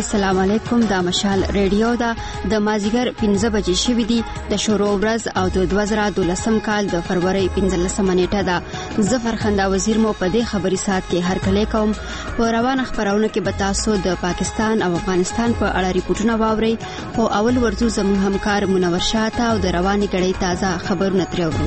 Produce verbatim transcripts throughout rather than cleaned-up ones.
السلام علیکم. د مشال ریډیو دا د مازیګر پنځه بجې شوې دي د شروع ورځ او د دوه زره دولسم کال د فروری پنځلسمه نیټه ده. ظفر خندا وزیر مو په دې خبري سات کې هر کله کوم په روانه خبرونه کې به تاسو د پاکستان او افغانستان په اړه ریپورتونه واورئ. خو اول ورځو زموږ همکار منور شاته او د رواني غړي تازه خبرونه ترورو.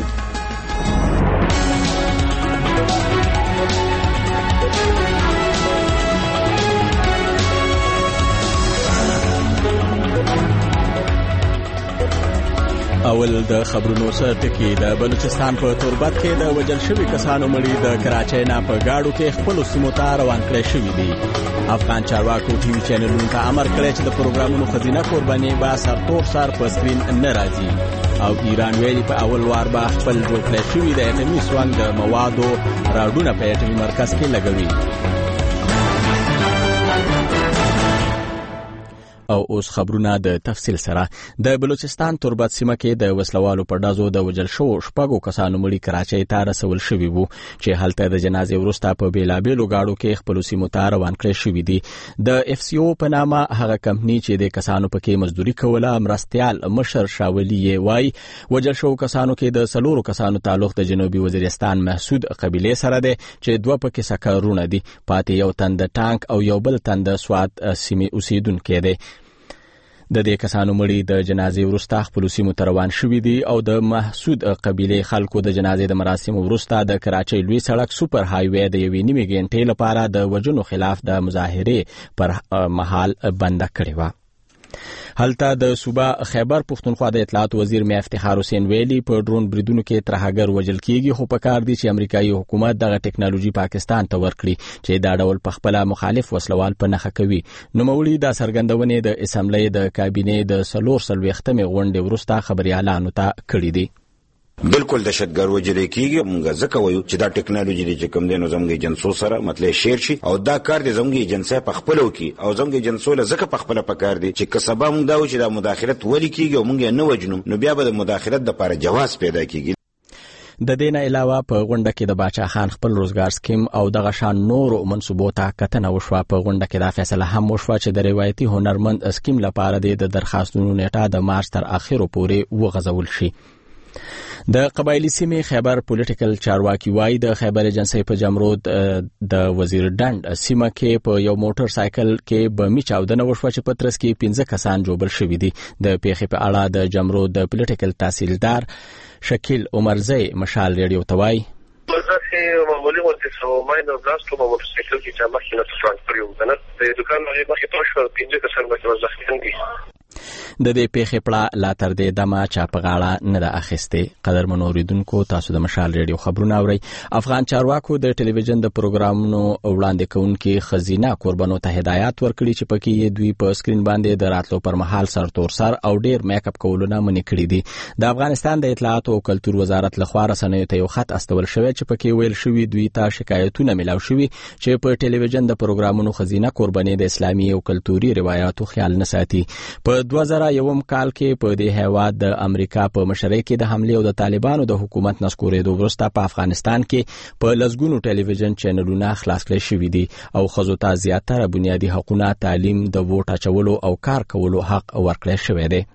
اول د خبرونو سره ټکی د بلوچستان په توربت کې د وجل شوی کسانو مړي د کراچۍ نه په گاډو کې خپل سیمو ته روان کړی شوی دی. افغان چارواکو ټي وي چینلونو ته امر کړی چې د پروګرامونو خزینه قرباني به سرتور سر په سکرین نه راځي او ایران ویلي په اول وار به خپل جوړ کړی شوی د اټومي سوانګ د موادو راډونه په اټومي مرکز کې لګوي. او اوس خبرونه د تفصیل سره. د بلوچستان توربت سیمه کې د وسلوالو په ډازو د وجل شو شپږو کسانو مړي کراچۍ ته رسول شوي وو چې هلته د جنازې وروسته په بیلابیلو گاډو کې خپل سیمو ته روان کړی شوي دي. د اف سی او په نامه هغه کمپنی چې د کسانو پکې مزدوري کوله مرستيال مشر شاولی وای وجل شو کسانو کې د سلورو کسانو تعلق د جنوبي وزیرستان محسود قبيله سره ده چې دوه پکې سکرونه دي. پاتې یو تند ټانک او یو بل تند سواد سیمه اوسیدونکو دي. د دې کسانو مړي د جنازې وروسته خپل سیمو ته روان شوي دي او د محسود قبيله خلکو د جنازې د مراسمو وروسته د کراچۍ لوی سړک سوپر های وې د یوې نیمې غنټې لپاره د وجنو خلاف د مظاهره پر محل بند کړی و. هلته د صوبه خیبر پختونخوا د اطلاعات وزیر میا افتخار حسین ویلي په ډرون بریدونو کې ترهګر وجل کیږي خو په کار دي چې امریکایي حکومت دغه ټکنالوژي پاکستان ته ورکړي چې دا ډول په خپل مخالف وسلوال په نخښه کوي. نوموړي دا څرګندونې د اسمبلی د کابینې د سلور سلويختمې غونډې وروسته خبريالانو ته کړې دي. بالکل دهشتګر وجلې کیږي. موږ ځکه وایو چې دا ټکنالوژي چې کوم دی نو زموږ جنسو سره مطلب شیر شي او دا کار دی زموږ جنسه په خپلو کې او زموږ جنسو له ځکه په خپل په کار دی چې کسبه موږ دا و چې دا مداخلت ولي کیږي او موږ نه وجنو نو بیا به د مداخلت د لپاره جواز پیدا کیږي. د دې نه علاوه په غونډه کې د باچا خان خپل روزګار سکیم او دغه شان نور منصوبو ته کتنه وشوه. په غونډه کې دا فیصله هم وشوه چې د روایتي هنرمند سکیم لپاره د درخواستونو نیټه د مارچ تر اخره پورې وغځول شي. د قبایلی سیمې خیبر پولیټیکل چارواکي وای د خیبر ایجنسی په جمرود د وزیر ډند سیمه کې په یو موټر سایکل کې بمي چاودنه وشوه چې په ترڅ کې پنځه کسان جوړ شوي دي. د پیښې په اړه د جمرود د پولیټیکل تحصیلدار شکیل عمرزی مشال ریډیو ته وای مزه معمولی وته سو ماینر بلاست په موټر سایکل کې چې مخکې نه څنګه کړیو کنه د دکان هغه مخکې توش ور پنځه کسان به ځخین دي. د دې پیښې پړه لا تر دې دمه چا په غاړه نه ده اخیستې. قدرمن اوریدونکو تاسو د مشال ریډیو خبرونه اورئ. افغان چارواکو د ټلویزیون د پروګرامونو وړاندې کوونکي خزینه قربانو ته هدایت ورکړي چې پکې دوی په سکرین باندې د راتلو پر مهال سرتور سر او ډیر میک اپ کولونه منې کړي دي. د افغانستان د اطلاعات او کلتور وزارت لخوا رسنیو ته یو خط استول شوی چې پکې ویل شوی دوی ته شکایتونه ملاو شوي چې په ټلویزیون د پروګرامونو خزینه قرباني د اسلامي او کلتوري روایتو خیال نه ساتي. په دوه زره یوم کال کې په دې هیواد د امریکا په مشرۍ کې د حمله او د طالبانو د حکومت نسکورېدو وروسته په افغانستان کې په لسګونو ټلویزیون چینلونه خلاص کړي شوي دي او ښځو ته زیاتره بنیادي حقوقونه تعلیم د ووټ اچولو او کار کولو حق ورکړی شوی دی.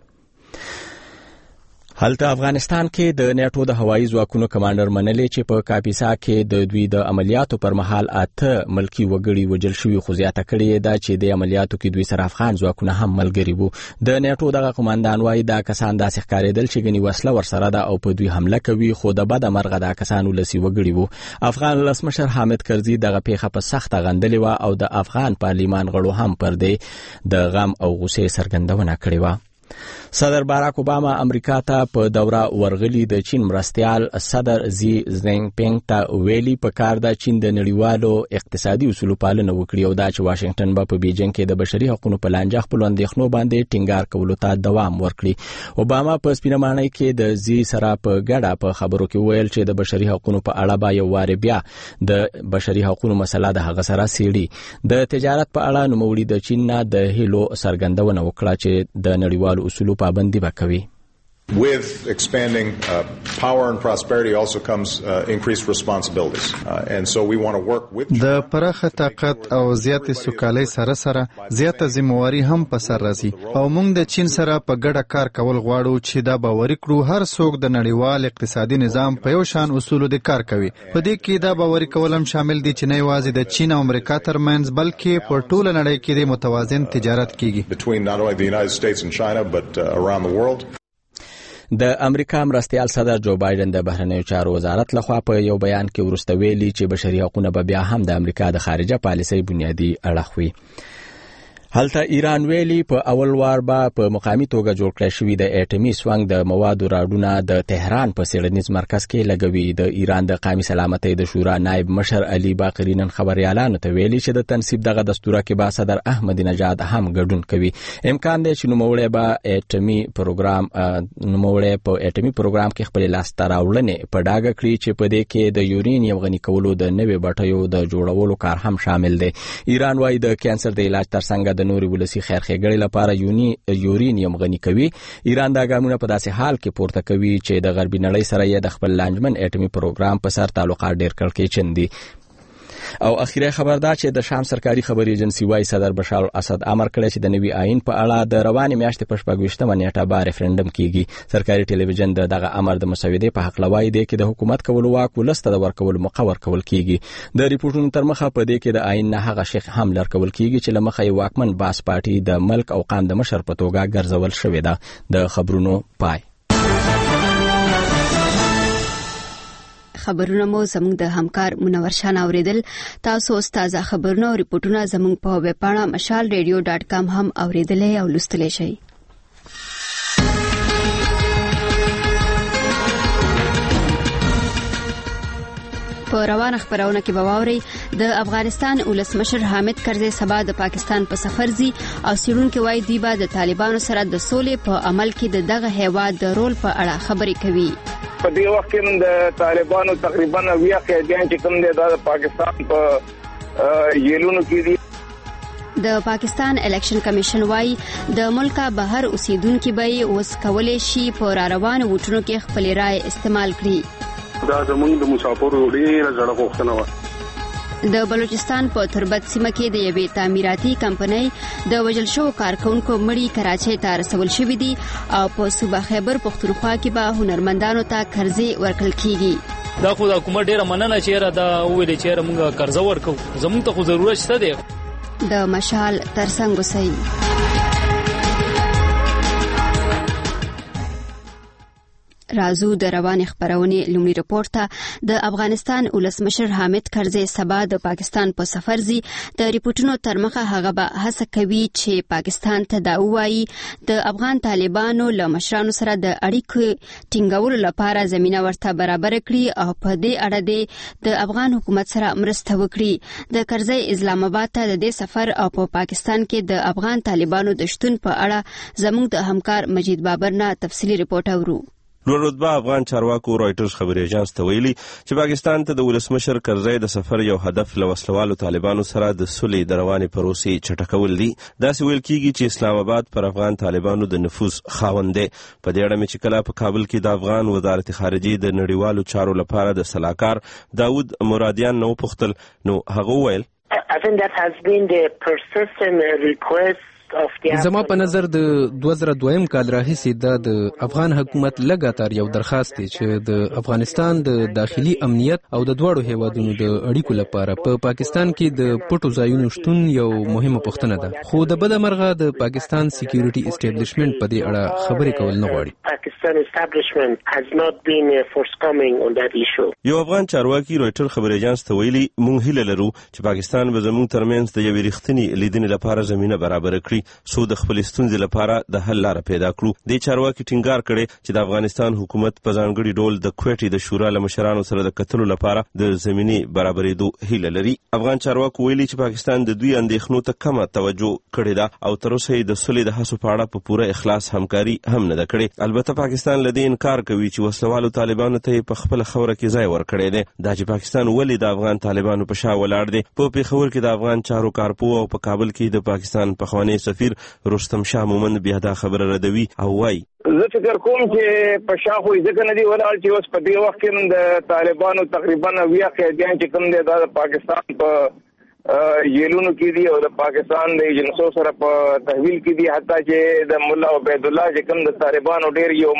هلته افغانستان کې د نیټو د هوایي ځواکونو کمانډر منلي چې په کاپیسا کې د دوی د عملیاتو پر مهال اته ملکی وګړي وجل شوي خو زیاته کړې ده چې د عملیاتو کې دوی سره افغان ځواکونه هم ملګري وو. د نیټو دغه قوماندان وایي دا کسان داسې ښکارېدل چې ګنې وسله ورسره ده او په دوی حمله کوي خو د بده مرغه دا کسان ولسي وګړي وو. افغان ولسمشر حامد کرزي دغه پیښه په سخته غندلې وه او د افغان پارلیمان غړو هم پر دې د غم او غوسې څرګندونه کړې وه. صدر باراک اوباما امریکا ته په دوره ورغلي د چین مرستيال صدر زی زینګ پینګ ته ویلي په کار د چین د نړیوالو اقتصادي اصولو پالنه وکړي او دا چې واشنگټن به په بیجینګ کې د بشري حقوقو په لانجه خپل اندېښنو باندې ټینګار کولو ته دوام ورکړي. اوباما په سپینمانۍ کې د زی سره په ګډه په خبرو کې ویل چې د بشري حقوقو په اړه به یو واره بیا د بشري حقوقو مسله د هغه سره سیړي. د تجارت په اړه نوموړي د چین نه د هیلو څرګندونه وکړه چې د نړیوالو اصولو پابندي وکوي. With expanding uh, power and prosperity also comes uh, increased responsibilities. Uh, and so we want to work with د پراخه طاقت او زیاتې سوکالۍ سره سره زیاته ذمہواري هم په سر راځي او موږ د چین سره په ګډه کار کول غواړو چې دا باوري کړو هر څوک د نړیوال اقتصادي نظام په یو شان اصولو د کار کوي. په دې کې دا باوري کول هم شامل دي چې نه یوازې د چین او امریکا ترمنځ بلکې په ټوله نړۍ کې د متوازن تجارت کیږي. Between not only the United States and China but uh, around the world. د امریکا مرستیال صدر جو بایدن د بهرنیو چارو وزارت لخوا په یو بیان کې وروسته ویلي چې بشري حقوقونه به بیا هم د امریکا د خارجه پالیسۍ بنیادی اړخ وي. هلته ایران ویلي په اول وار به په مقامي توګه جوړ کړی شوي د اټومي سوانګ د موادو راډونه د تهران په څېړنیز مرکز کې لګوي. د ایران د قومي سلامتۍ د شورا نائب مشر علي باقري نن خبريالانو ته ویلي چې د تنصیب دغه دستور کې به صدر احمدی نژاد هم ګډون کوي. امکان دی چې نوموړی به اټومي پروګرام نوموړی په اټومي پروګرام کې خپل لاسته راوړنې په ډاګه کړي چې په دې کې د یورینیم غني کولو د نوې بټیو د جوړولو کار هم شامل دی. ایران وايي د کانسر د علاج ترڅنګ د نوري ولسی خیرخېګړې لپاره یونی یورینیم غني کوي. ایران دا ګامونه په داسې حال کې پورته کوي چې د غربي نړۍ سره یې د خپل لانجمن اټومي پروګرام په سر تعلقات ډېر کړکېچن دي. او اخیری خبر دا چې د شام سرکاري خبري ایجنسی وايي صدر بشار الاسد امر کړی چې د نوي آئین په اړه د روانې میاشتې په شپږویشتمه نیټه به ریفرندم کیږي. سرکاري ټلویزیون د دغه امر د مسودې په حق لوي دی کې د حکومت کولو واک ولسته د ورکول مقرر کول کیږي. د ریپورتونو تر مخه په دې کې د آئین نه هغه شیخ هم لرکول کیږي چې لمخه یې واکمن باس پارټي د ملک او قام د مشر په توګه ګرځول شوې ده. د خبرونو پای. خبرونه مو زموږ د همکار منور شان اوریدل. تاسو تازه خبرونه او ریپورتونه زموږ په ویب پاڼه مشال ریډیو ډاټ کام هم اوریدلای او لوستلای شئ. په روانه خبرونه کې به واورئ د افغانستان ولسمشر حامد کرزي سبا د پاکستان په سفر ځي او څېړونکي وايي دوی به د طالبانو سره د سولې په عمل کې د دغه هیواد د رول په اړه خبرې کوي. په دې وخت کې د طالبانو تقریبا اویا قیدیان چې کوم دي د پاکستان په جیلونو کې دي. د پاکستان الیکشن کمیشن وايي د ملک بهر اوسیدونکو به اوس کولای شي په را روانو ووټونو کې خپل رائے استعمال کړي. دا زموږ د مسافرو ډېره زړه غوښتنه وه. د بلوچستان په تربت سیمه کې د یوې تعمیراتي کمپنۍ د وژل شوو کارکونکو مړي کراچۍ ته رسول شوي دي او په صوبه خیبر پښتونخوا کې به هنرمندانو ته قرضې ورکړل کیږي. دا خو د حکومت ډیره مننه چې دا ویل چې موږ قرضه ورکو زموږ ته خو ضرورت شته دی. د مشال ترڅنګ اوسئ. رازو د روانې خبرونې لومړي رپورت ته د افغانستان ولسمشر حامد کرزي سبا د پاکستان په سفر ځي. د ریپورتونو تر مخه هغه به هڅه کوي چې پاکستان ته دا ووایي د افغان طالبانو له مشرانو سره د اړیکو ټینګولو لپاره زمينه ورته برابر کړي او په دې اړه د افغان حکومت سره مرسته وکړي. د کرزي اسلام آباد ته د دې سفر او په پاکستان کې د افغان طالبانو د شتون په اړه زموږ د همکار مجید بابر نه تفصیلی رپورت اورو. لوړ رتبه افغان چارواکو رائټرز خبري ایجنس ته ویلي چې پاکستان ته د ولسمشر کرزي د سفر یو هدف له وسلوالو طالبانو سره د سولې د روانې پروسې چټکول دي. داسې ویل کیږي چې اسلام آباد پر افغان طالبانو د نفوذ خاوند دی. په دې اړه مې چې کله په کابل کې د افغان وزارت خارجه د نړیوالو چارو لپاره د سلاکار داود مرادیان نو پختل نو هغه ویل I think that has been the persistent request زما په نظر د دوه زره دویم کال راهیسې دا د افغان حکومت لګاتار یو درخواست دی چې د افغانستان د داخلي امنیت او د دوړو هیوادونو د اړیکو لپاره په پا پاکستان کې د پټو ځایونو شتون یو مهمه پوښتنه ده. خو د بده مرغه د پاکستان سکیورټي اسټابلیشمنت په دې اړه خبرې کول نه غواړي. Pakistan establishment has not been forthcoming on that issue. یو افغان چارواکي رائټر خبري ایجنس ته ویلي مونږ هیله لرو چې پاکستان به زموږ ترمنځ د یوې رښتینې لیدنې لپاره زمينه برابر کړي سو د خپل ستونزې لپاره د حل لاره پیدا کړو. د چارواکي ټینګار کړي چې د افغانستان حکومت په ځانګړي ډول د کوټې د شورا له مشرانو سره د کتلو لپاره د زمينې برابرېدو هیله لري. افغان چارواکو ویلي چې پاکستان د دوی اندېښنو ته کمه توجه کړې ده او تر اوسه د سولې د هڅو په اړه په پوره اخلاص همکاري هم نه ده کړې. البته پاکستان له دې انکار کوي چې وسلوالو طالبانو ته په خپل خوره کې ځای ورکړی دی. دا چې پاکستان ولې د افغان طالبانو په شا ولاړ دی. په پیښور کې د افغان چارو کارپو او په کابل کې د پاکستان پخوانی سفیر رستم شاه مومند بیا دا خبره ردوي او وايي زه فکر کوم چې په شاخو ځکه نه دی ولاړ چې اوس په دې وخت کې د طالبانو تقریبا اویا قیدیان چې کوم دی د پاکستان په جیلونو کې دي او د پاکستان د ایجنسو سره په تحویل کې دي، حتی چې د مولا عبید الله چې کوم د طالبانو ډېر یو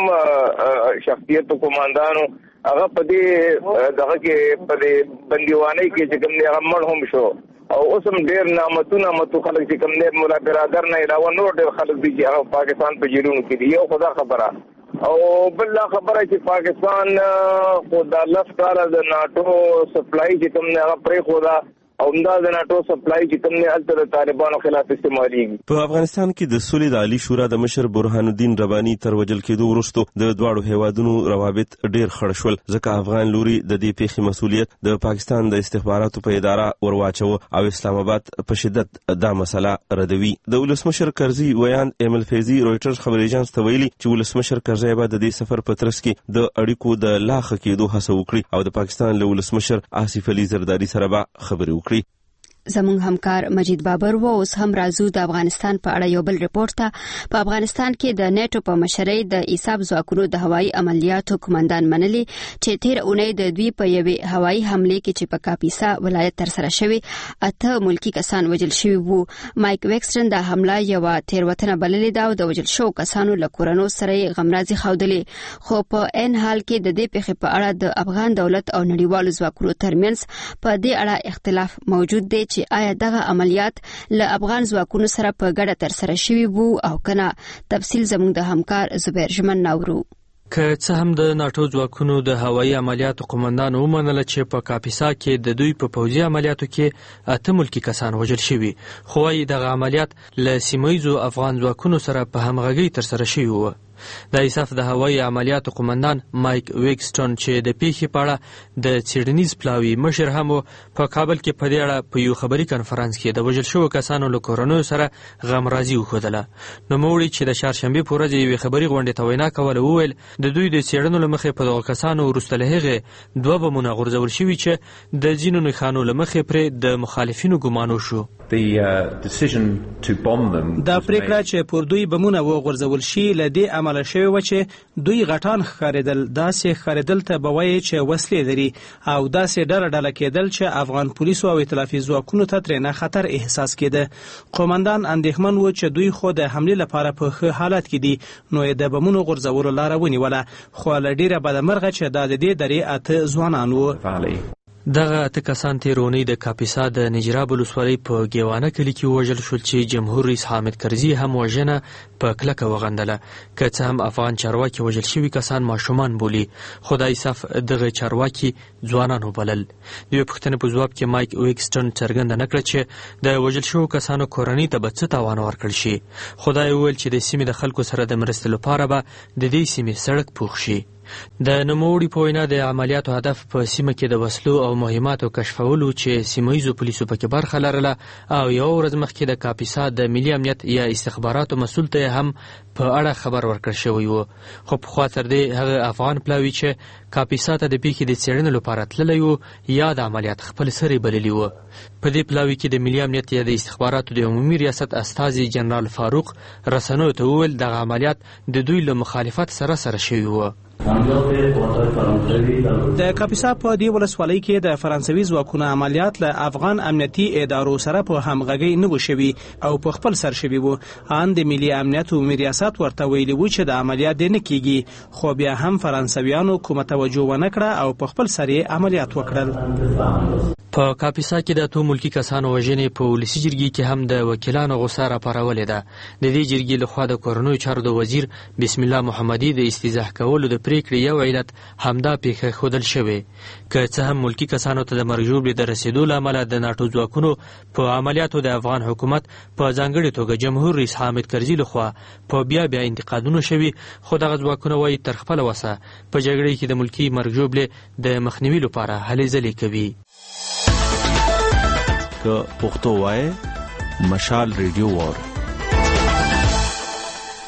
مهم شخصیت کمانډانو هغه په دې دغه کې په دې بندیوانۍ کې چې کوم دی هغه مړ هم شو او اوس هم ډېر نامتونه متو خلک چې کوم دی مولا برادر نه علاوه نور ډېر خلک دي چې هغه پاکستان په جیلونو کې دي. یو خدا خبره او بل خبره چې پاکستان خو د لس کاله د ناټو سپلای چې کوم دی هغه پرې خو دا او دا د ناټو سپلای چې کوم نه الته د طالبانو خلاف استعمالېږي. په افغانستان کې د سولې د عالی شورا د مشر برهان الدین رباني تر وجل کېدو وروسته د دواړو هیوادونو روابط ډېر خړ شول، ځکه افغان لوري د دې پیښې مسؤلیت د پاکستان د استخباراتو په اداره ورواچو او اسلام آباد په شدت دا مسله ردوي. د ولسمشر کرزي ویان ایمل فیضي رويټرز خبري اژانس ته ویلي چې ولسمشر کرزي به د دې سفر په ترڅ کې د اړیکو د لاخ کېدو هڅه وکړي او د پاکستان له ولسمشر آصف علي زرداری سره به خبرې وکړي. زموږ همکار مجید بابر و اوس هم راځو د افغانستان په اړه یو بل ریپورت ته. په افغانستان کې د نیټو په مشرۍ د ایساب ځواکونو د هوایي عملیاتو کمانډان منلي چې تیر اونۍ د دوی په یوې هوایي حمله کې چې په کاپیسا ولایت تر سره شوی اته ملکی کسان وژل شوي وو. مایک ویکسټن د حمله یو تیروتنه بللې ده او د وژل شوو کسانو له کورنو سره غمرازي ښودلې، خو په ان حال کې د دې پیښې په اړه د افغان دولت او نړیوالو ځواکونو ترمنځ په دې اړه اختلاف موجود دی چې آیا دغه عملیات له افغان ځواکونو سره په ګډه تر سره شوي وو او کنه. تفصیل زموږ د همکار زبیر ژمن ناورو. که څه هم د ناټو ځواکونو د هوایي عملیاتو قومندان ومنله چې په کاپیسا کې د دوی په پوځي عملیاتو کې اته ملکی کسان وژل شوي، خو وايي دغه عملیات له سیمه‌ییزو افغان ځواکونو سره په همغږۍ تر سره شوي وو. د ایساف د هوایي عملیاتو قومندان مایک ویکسټن چې د پیښې په اړه د څېړنیز پلاوي مشر هم په کابل کې په دې اړه په یو خبري کنفرانس کې د وژل شوو کسانو له کورنیو سره غمرازي وښودله. نوموړي چې د چهارشنبې په ورځ یوې خبري غونډې ته وینا کوله وویل د دوی د څېړنو له مخې په دغو کسانو وروسته له هغې دوه بمونه غورځول شوي چې د ځینو نښانو له مخې پرې د مخالفینو ګمانو شو. دا پریکړه چې پر دوی بمونه وغورځول شي له دې عمله شوې وه چې دوی غټان ښکارېدل، داسې ښکارېدل ته به وایي چې وسلې لري او داسې ډله ډله کېدل چې افغان پولیسو او ائتلافي ځواکونو ته ترېنه خطر احساس کېده. قومندان اندېښمن و چې دوی خو د حملې لپاره په ښه حالت کې دي، نو یې د بمونو غورځولو لاره ونیوله، خو له ډېره بدمرغه چې دا د دې درې اته ځوانان وو. دغه اته کسان تیر اونۍ د کاپیسا د نجراب ولسوالۍ په ګیوانه کلي کې ووژل شول چې جمهور رئیس حامد کرزي هم وژنه په کلکه وغندله. که څه هم افغان چارواکي وژل شوي کسان ماشومان بولي، خو د ایساف دغه چارواکي ځوانان وبلل. د یوې پوښتنې په ځواب کې مایک ویکسټن څرګنده نه کړه چې د وژل شوو کسانو کورنۍ ته به څه تاوان ورکړل شي، خو دا یې وویل چې د سیمې د خلکو سره د مرستې لپاره به د دې سیمې سړک پوخ شي. د نوموړي په وینا د عملیاتو هدف په سیمه کې د وسلو او مهماتو کشفولو چې سیمه‌ییزو پولیسو پکې برخه لرله او یو ورځ مخکې د کاپیسا د ملي امنیت یا استخباراتو مسؤل ته هم په اړه خبر ورکړل شوی و. خو پخوا تر دې هغه افغان پلاوي چې کاپیسا ته د پیښې د څېړنې لپاره تللی و یا د عملیات خپل سری بللی و. په دې پلاوي کې د ملي امنیت یا د استخباراتو د عمومي ریاست استازي جنرال فاروق رسنیو ته وویل دغه عملیات د دوی له مخالفت سره سره شوي و. د کاپیسا په دې ولسوالۍ کې د فرانسوي ځواکونو عملیات له افغان امنیتي ادارو سره په همغږۍ نه و شوي او په خپل سر شوي وو. ان د ملي امنیت عمومي ریاست ورته ویلي وو چې د عملیات دې نه کیږي، خو بیا هم فرانسویانو کومه توجه ونه کړه او په خپل سر یې عملیات وکړل. په کاپیسا کې د اتو ملکی کسانو وژنې په ولسي جرګې کې هم د وکیلانو غوسه راپارولې ده. د دې جرګې لخوا د کورنیو چارو د وزیر بسم الله محمدي د استیضاح کولو د پریکړې یو علت همدا پیښه ښودل شوې. که څه هم ملکی کسانو ته د مرګ ژوبلې د رسېدو له امله د ناټو ځواکونو په عملیاتو د افغان حکومت په ځانګړې توګه جمهور رئیس حامد کرزي لخوا په بیا بیا انتقادونه شوي، خو دغه ځواکونه وایي تر خپله وسه په جګړې کې د ملکي مرګ ژوبلې د مخنیوي لپاره هلې ځلې کوي. که پښتو وای مشال ریډیو وار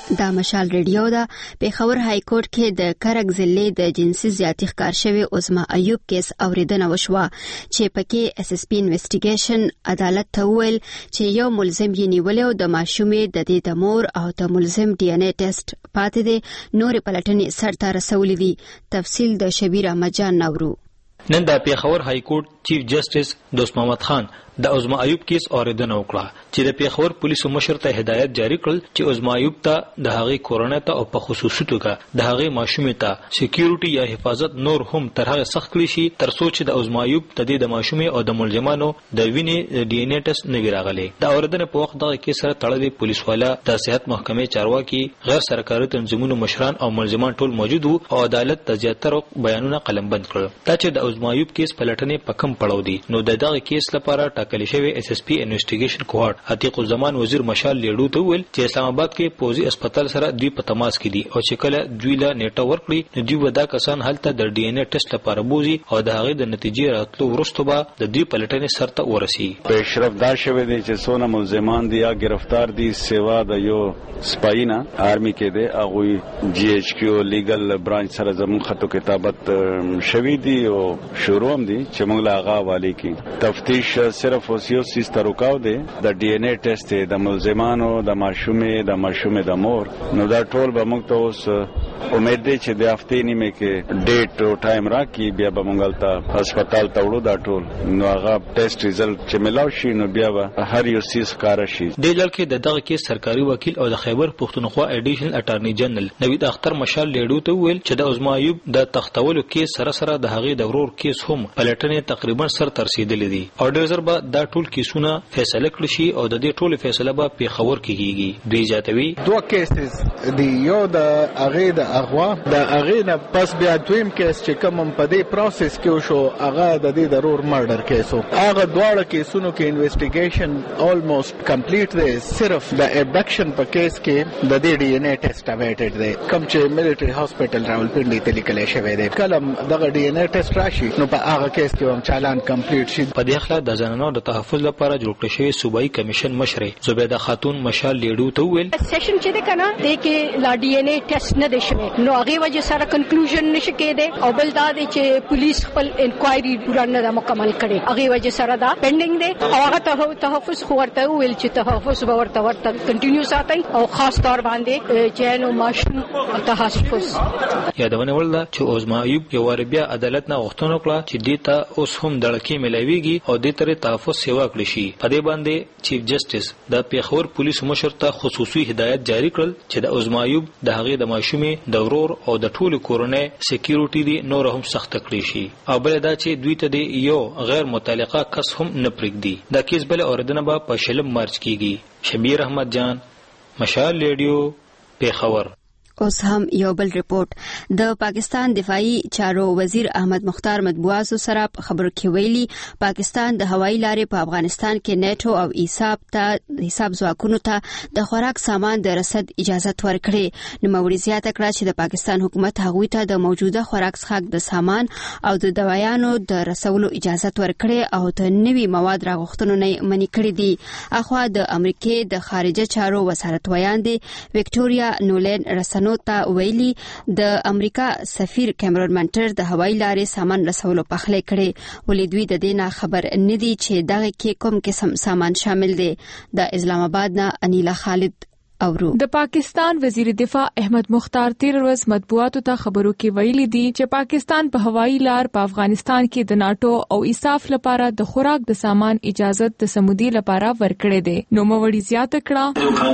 دا مشال ریډیو دا پیښور های کورټ کې د کرک ضلع د جنسي زیاتي ښکار شوی عظما ایوب کیس اوریدنه وشوه چې پکې اس اس پی انویسټیګیشن عدالت ته ویل چې یو ملزم یې نیولې او د ماشومې د دې د مور او د ملزم ډي ان اے ټیسټ پاتې دي نور پلټنې سرته رسولې دي. تفصیل د شبیر احمد جان نورو. نن د پیښور های کورټ چیف جسټس دوست محمد خان د عظما ایوب کیس اوریدنه وکړه چې د پیښور پولیسو مشر ته هدایت جاری کړل چې عظما ایوب ته د هغې کورنۍ ته او په خصوصي توګه د هغې ماشومې ته سکیورټي یا حفاظت نور هم تر هغه سخت کړی شي تر څو چې د عظما ایوب د دې د ماشومې او د ملزمانو د وینې ډي ان اے ټیسټ نه وي راغلی. د اوریدنې په وخت دغه کیس سره تړلي پولیس والا د صحت محکمې چارواکي غیر سرکاري تنظیمونو مشران او ملزمان ټول موجود وو او عدالت د زیاتره بیانونه قلمبند کړل. دا چې د عظما ایوب کیس پلټنې په کم پړاو دي نو د دغه کیس لپاره ټاکل شوی اس اس پی انویسټیګیشن کوارټ عتیق الزمان وزیر مشال لیډو ته ویل چې اسلام آباد کې پوزي هسپتال سره دوی په تماس کې دي او چې کله دوی له نیټه ورکړي نو دوی ودا کسان هلته د ډي ان اے ټیسټ لپاره بوزي او د هغې د نتیجې راتلو وروسته به د دوی پلټنې سرته ورسي. پیشرف دا شوی دی چې څونه ملزمان دي یا گرفتار دي سیوا د یو سپاینا آرمی کې دی هغوی جی ایچ کیو لیګل برانچ سره زمون خطو کتابت شوی دي او شروع هم دي چې موږ لا هغه والی کې تفتیش صرف اوسیو سیسته رکاو دی د ډي ان اے ټیسټ د ملزمانو د ماشومې د ماشومې د مور نو دا ټول به موږ ته اوس امید دی چې د هفتې نیمه کې ډیټ او ټایم راکړي بیا به موږ هلته هسپتال ته وړو دا ټول نو هغه ټیسټ ریزلټ چې ملاو شي نو بیا به هر یو څیز ښکاره شي. دې ډول کې د دغه کیس سرکاري وکیل او د خیبر پښتونخوا اډیشنل اټارنی جنرال نوید اختر مشال لیډو ته ویل چې د عظما ایوب د تختولو کیس سره سره د هغې د ورور کیس هم پلټنې تقریبا سر ته رسېدلې دي او ډېر ژر به دا ټول کیسونه فیصله کړي شي او د دې ټولو فیصله به پیښور کې کیږي. دوی زیاتوي دوه کیسز دی یو د هغې د اغوا د هغې نه پس بیا دویم کیس چې کوم په دې پروسس کې وشو هغه د دې د رور مرډر کیس و. هغه دواړه کیسونو کې انویسټیګیشن آلموسټ کمپلیټ دی صرف د ابډکشن په کیس کې د دې ډي ان اے ټیسټ اویټډ دی کوم چې ملټري هاسپټل راولپنډي ته لیکلی شوی دی کله دغه ډي ان اے ټیسټ راشي نو په هغه کیس کې هم چالان کمپلیټ شي. په دې اخلاق د زنانو د تحفظ لپاره جوړ کړی شوی صوبایي کمیشن مشره زبیده خاتون مشال لیډو ته ویل سیشن چې ده کنه د کې لا ډي ان اے ټیسټ نه دی شوی نو هغه وجه سره کنکلوژن نشي کېده او بل دا دی چې پولیس خپل انکوایري پورا نه مکمل کړي هغه وجه سره دا پینډینګ دی او هغه ته تحفظ خو ورته ویل چې تحفظ به ورته ورته کنټینیو ساتي او خاص طور باندې چې نو ماشوم تحفظ یادونه ولدا چې عظما ایوب یو ور بیا عدالت نه غوښتنه وکړه چې دې ته اوس هم دړکې ملويږي او دې ترې تحفظ سیوا کړی شي. په دې باندې چیف جسټس د پیښور پولیسو مشر ته خصوصي هدایت جاری کړل چې د عظما ایوب د هغې د ماشومې د ورور او د ټولو کورنۍ سکیورټي دی نور هم سخت کړی شي او بل دا چې دوی ته د یو غیر متعلقه کس هم نه پرېږدي. دا کیس بل اوریدنه به په شلم مارچ کیږي. شبیر احمد جان مشال ریډیو پیښور. اوس هم یو بل ریپورت د پاکستان دفاعي چارو وزیر احمد مختار مطبوعاتو سره خبرو کې ویلي پاکستان د هوایي لارې په افغانستان کې نیټو او ایساب ته حساب ځواکونو ته د خوراک سامان د رسد اجازه ورکړي. نوموړي زیاته کړه چې د پاکستان حکومت هغوی ته د موجوده خوراک څښاک د سامان او د دوايانو د رسولو اجازه ورکړي او د نوي مواد راغښتنو نه منې کړې دي. اخوا د امریکای د خارجه چارو وزارت ویاندې وکټوریا نولین رسن نو ته ویلي د امریکا سفیر کیمرون منټر د هوایي لارې سامان رسولو پخلی کړي ولې دوی د دې نه خبر نه دي چې دغه کې کوم قسم سامان شامل دي. د اسلام آباد نه انیلا خالد اورو. د پاکستان وزیر دفاع احمد مختار تیر ورځ مطبوعاتو ته خبرو کې ویلي دي چې پاکستان په هوایي لار په افغانستان کې د ناتو او ایساف لپاره د خوراک د سامان اجازه د سمودي لپاره ورکړې ده. نو موږ زیاته کړه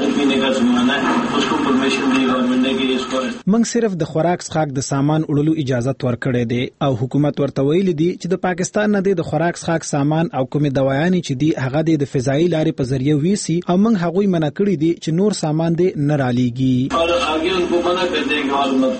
موږ صرف د خوراک څخه د سامان وړلو اجازه ورکړې ده او حکومت ورته ویلي دي چې د پاکستان نه د خوراک څخه سامان او کومې دوايانې چې دي هغه د فضایي لارې په ذریعہ ویسي او موږ هغوی منع کړی دي چې نور سامان دې نه رالیږي.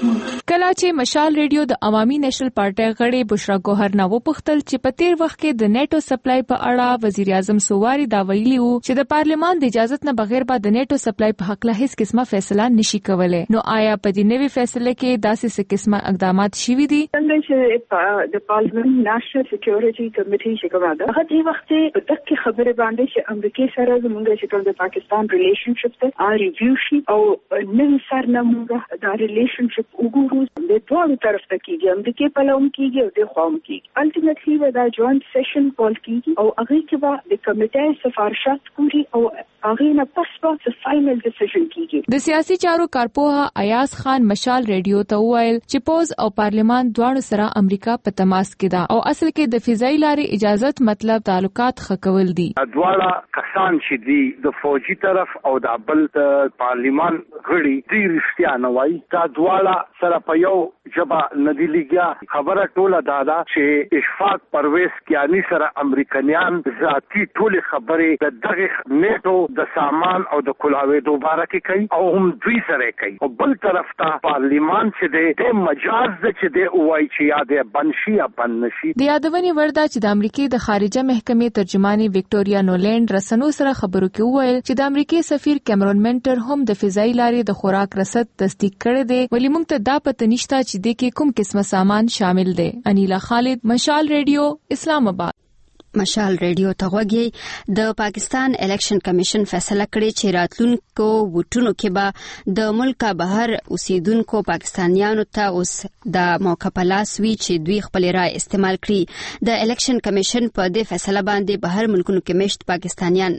کله چې مشال ریډیو د عوامي نېشنل پارټي غړي بشرا ګوهر نه وپوښتل چې په تیر وخت کې د نیټو سپلای په اړه وزیر اعظم سواری دا ویلي وو چې د پارلیمان د اجازه نه بغیر به د نیټو سپلای په حق له هیڅ قسمه فیصله نشي کولای. نو آیا په دې نوي فیصله کې داسې څه قسمه اقدامات شوي دي؟ څنګه چې د پارلیمان نېشنل سکیورټي کمیټي چې کومه ده هغه دې وخت په دغه خبره باندې چې امریکا سره زموږ چې د پاکستان ریلیشنشپ ته ریویو شي او نن سره موږ دا ریلیشنشپ وګورو د ټول طرف ته کیږي امریکا په لوم کیږي او د قوم کیږي الټیمیټلی به دا جوائنٹ سیشن کول کیږي او هغه کې به د کمیټې سفارشات کوي او هغه نه پس به فائنل ډیسیژن کیږي. د سیاسي چارو کارپوه ایاز خان مشال ریډیو ته وویل چې پوز او پارلیمان دواړو سره امریکا په تماس کې ده او اصل کې د فضایي لارې اجازت مطلب تعلقات خکول دي. دواړه کسان چې دي د فوجي طرف او د بل پارلیمان غړي دي رښتیا نه وایي دا دواړه سره په یو جبا ندی لګیا خبره ټوله دادا چې اشفاق پرویز کیانی سره امریکایان ذاتی ټول خبره د دغه نیټو د سامان او د کلاوي دوباره کې کوي او هم دوی سره کوي او بل طرف ته پارلیمان چې د مجاز چې د وای چې یاد بنشي یا بنشي. د یادونې وردا چې د امریکای د خارجه محکمې ترجماني وکټوریا نولند رسنو سره خبرو کې وویل چې د امریکای سفیر کیمرون منټر هم د فضایي لارې د خوراک رسد تصدیق کړی دی ولی موږ ته دا پته نشته چې د کې کوم قسمه سامان شامل دی. انیلا خالد مشال ریډیو اسلام آباد. مشال ریډیو ته غوږی د پاکستان الیکشن کمیشن فیصله کړې چې راتلونکو ووټونو کې به د ملک بهر اوسیدونکو پاکستانیانو ته اوس د موقع په لاس وي چې دوی خپل رائے استعمال کړي. د الیکشن کمیشن په دې فیصله باندې بهر ملکونو کې مشت پاکستانیان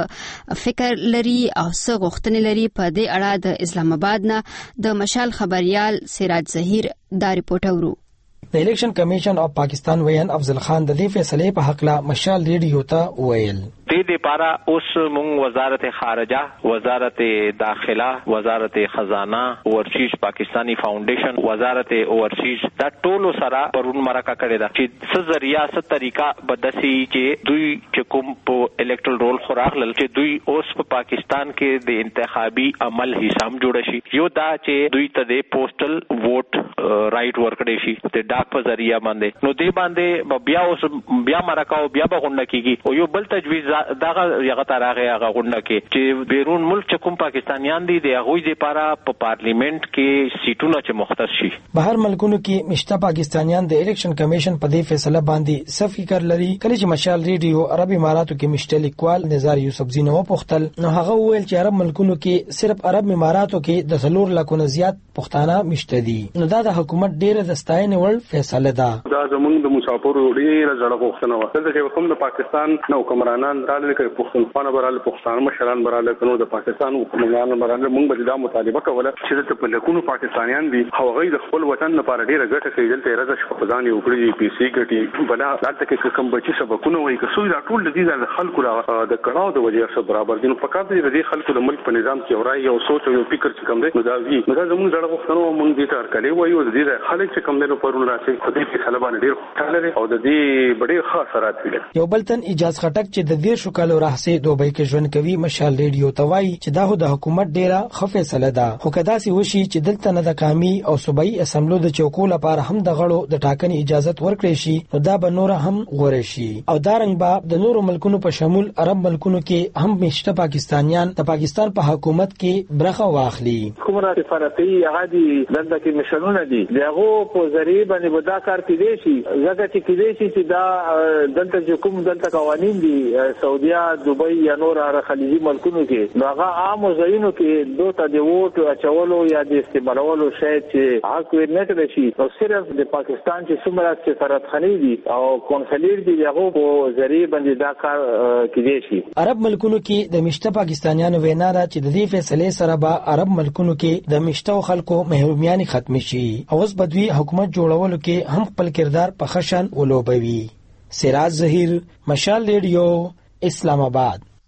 څه فکر لري او څه غوښتنې لري په دې اړه د اسلام آباد نه د مشال خبريال سراج ظهیر دا ریپورت اورو. د الیکشن کمیشن اف پاکستان ویان افضل خان د دې فیصلې په حق لا مشال ریډیو ته ویل دې لپاره اوس مونږ وزارت خارجه وزارت داخله وزارت خزانه اورچیز پاکستانی فاونډیشن وزارت اورچیز دا ټول سره پرون مرکه کړی دا چې څه ذریعہ څه طریقہ بدسي چې دوی چې کوم په الیکټرل رول خوراغلل چې دوی اوس په پاکستان کې د انتخابي عمل حساب جوړ شي یو دا چې دوی ته د پوسټل ووټ رائټ ورکړي شي د ډاک په ذریعہ باندې نو دې باندې بیا اوس بیا مرکه او بیا بغونډه کیږي او یو بل تجویز داغه یغه ترغه هغه غونډه کې چې بیرون ملک چې کوم پاکستانیان دي د هغه لپاره په پارلیمنت کې سیټونه چې مختص شي. بهر ملکونو کې مشته پاکستانیان د الیکشن کمیشن په دې فیصله باندې څه فکر لري کله چې مشال ریډیو عرب اماراتو کې مشته لیکوال نزار یوسفزی نو پوښتل نو هغه وویل چې عرب ملکونو کې صرف عرب اماراتو کې د څلور لکو نه زیات پښتانه مشته دي نو دا د حکومت ډیره د ستاینې ول فیصله ده. دا زمونږ د مسافرو ډیره زړه غوښتنه و چې کوم د پاکستان نو حکمرانان راځي کې پښتونخوا براله پښتون مشران براله کنو د پاکستان حکومتان براله موږ به دا مطالبه کوله چې د پلکونو پاکستانیان دي هغه د خپل وطن لپاره ډیره ګټه کوي دلته راځي چې په ځان یو کړی پی سي ګټي بلا دلته کې کوم بچي سبقونه وایي که څو دا ټول د دې د خلکو د کړهو د وجې سره برابر دي نو فقط د دې خلکو د ملک په نظام کې اورای یو سوچ او فکر چې کوم دی نو دا وی نو دا زموږ ډېر غوښتنه مونږ دې تر کلی وایو د دې خلک چې کوم دی پرون راځي خو دې په سلبان ډېر خوشاله دي او د دې ډېر ښه اثرات دي. یو بل تن اجازه خټک چې د دې شو کالو راځي دوبۍ کې ژوند کوي مشال ریډیو توای چې دا د حکومت ډیره خفه فیصله ده خو کدا سي وشي چې دلته نه د قومي او صوبایي اسمبلو د چوکو لپاره هم د غړو د ټاکنې اجازه ورکړي شي نو دا به نور هم غوړي شي او دا رنګ به د نورو ملکونو په شمول عرب ملکونو کې هم مشته پاکستانیان د پاکستان په حکومت کې برخه واخلي. کومه سفارتي عادي دلته کې مشرونه دي دغه په ذریعہ باندې ودا کار کړي شي زګه چې کړي شي چې دا دلته کوم دلته قوانين دي سعودیا دوبۍ یا نور خلیجي ملکونو کې هغه عام ځایونو کې دوته د ووټ اچولو یا د استعمالولو شاید چې حق ورنه کړی شي او صرف د پاکستان چې څومره سفارتخانې دي او قونسلیر دي هغه په ذریعہ باندې دا کار کړي شي. عرب ملکونو کې د مشته پاکستانیانو وینا ده چې د دې فیصلې سره به عرب ملکونو کې د مشته خلکو محرومیت ختم شي او اوس بدوی حکومت جوړولو کې هم خپل کردار په خشن ولوبوي. سراج ظهیر مشال ریډیو اسلام آباد.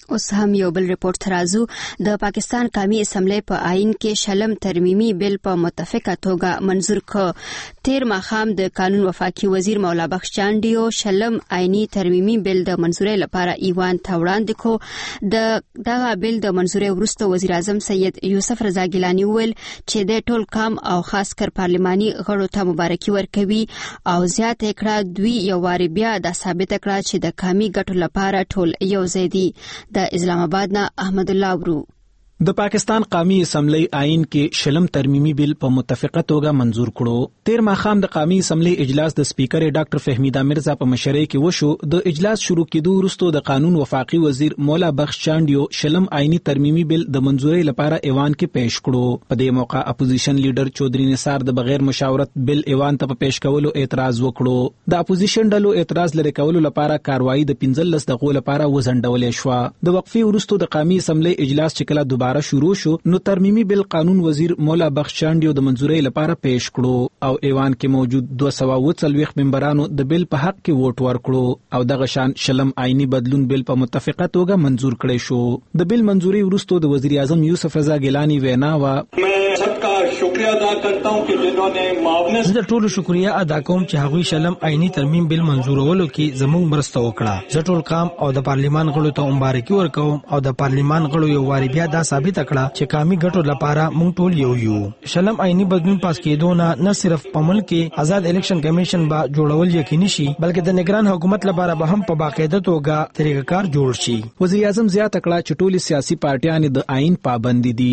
اوس هم یو بل ریپورت ترازو د پاکستان قومي اسمبلی په آئین کې شلم ترمیمي بل په متفقه توګه منظور کړ. تیر ماښام د قانون وفاقي وزیر مولا بخش چانډیو شلم آئینی ترمیمي بل د منظورۍ لپاره ایوان ته وړاندې کړ. د دغه بل د منظورۍ وروسته وزیر اعظم سید یوسف رضا ګیلاني وویل چې د ټول قوم او خاص کر پارلماني غړو ته مبارکي ورکوي او زیاته کړه دوی یو واری بیا د ثابت کړه چې د قومي ګټو لپاره ټول یو ځای دي. د اسلام آباد نه احمد الله ورو. د پاکستان قومي اسمبلی آئین کې شلم ترمیمي بل په متفقه توګه منظور کړو. تیر ماښام د قومي اسمبلی اجلاس د سپیکر ډاکټر فهمیده میرزا په مشرۍ کې وشو. د اجلاس شروع کېدو وروسته د قانون وفاقي وزیر مولا بخش چانډیو شلم آئینی ترمیمي بل د منظورۍ لپاره ایوان کې پیش کړو. په دې موقع اپوزیشن لیډر چودري نثار د بغیر مشاورت بل ایوان ته په پیش کولو اعتراض وکړو. د اپوزیشن ډلو اعتراض لري کولو لپاره کاروایی د پنځلس دقیقو لپاره وزندولې شو. د وقفې وروسته د قومي اسمبلی اجلاس چې کله دوباره شروع شو نو ترمیمي بل قانون وزیر مولا بخش چانډیو د منظورۍ لپاره پیش کړو او ایوان کې موجود دوه سوه اووه څلوېښت ممبرانو د بل په حق کې ووټ ورکړو او دغه شان شلم آئینی بدلون بل په متفقه توګه منظور کړی شو. د بل منظوري وروسته د وزیر اعظم یوسف رضا ګیلانی وینا وا सबका शुक्रिया अदा करता हूं कि जिन्होंने معاونت زه ټول شکریا ادا کوم چې هغوی شلم آئینی ترمیم بل منظورولو کې زموږ مرسته وکړه. زه ټول قوم او د پارلیمان غړو ته مبارکي ورکوم او د پارلیمان غړو یو واری بیا دا ثابت کړه چې قومي ګټو لپاره موږ ټول یو یو. شلم آئینی بدلون پاس کېدو نه نه صرف په ملک کې آزاد الیکشن کمیشن با جوړول یقیني شي بلکې د نگران حکومت لپاره به هم په باقاعده توګه طریقه‌کار جوړ شي. وزیر اعظم زیاته کړه چې ټول سیاسي پارټیان د آئین پابند دي.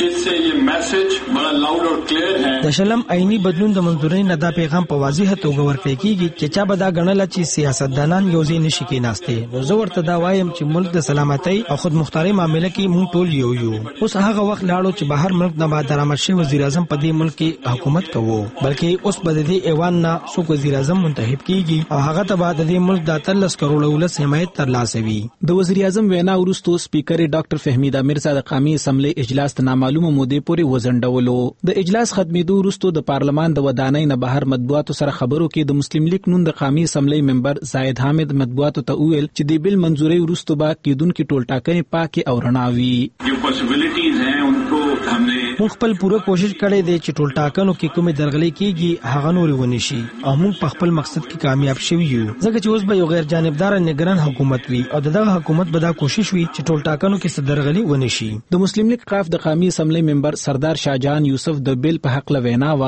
د شلم آئینی بدلون د منظورۍ نه دا پیغام په واضح توګه ورکړی کیږي چې چا به دا ګڼل چې سیاستدانان یو ځای نشي کېناستې. نو زه ورته دا وایم چې ملک د سلامتۍ او خودمختارۍ معاملې کې موږ ټول یو یو. اوس هغه وخت لاړو چې بهر ملک نه بعد درآمد شوی وزیر اعظم په دې ملک کې حکومت کوو بلکې اوس به د دې ایوان نه څوک وزیر اعظم منتخب کیږي او هغه ته به د دې ملک د اتلس کروڑه ولس حمایت ترلاسه وي. د وزیر اعظم وینا وروسته سپیکر ډاکټر فهمیده میرزا د قومي اسمبلی اجلاس ته نامعلومه مودې پورې وزندولو. د اجلاس ختمېدو وروسته د پارلمان د ودانۍ نه بهر مطبوعاتو سره خبرو کې د مسلم لیگ نون د قومي اسمبلی ممبر زاهد حامد مطبوعاتو ته وویل چې د بل منظورۍ وروسته به کېدونکې ټولټاکنې پاکې او رڼا وي. موږ خپل پوره کوشش کړی دی چې ټولټاکنو کې کومې درغلۍ کېږي هغه نورې ونی شي او موږ په خپل مقصد کې کامیاب شوي یو ځکه چې اوس به یو غیر جانبدار نگران حکومت وي او دغه حکومت به دا کوشش وي چې ټولټاکنو کې څه درغلي ونی شي. د مسلم لیگ قاف د قومي اسمبلی ممبر سردار شاهجهان یوسف د بل په حق لوینا وا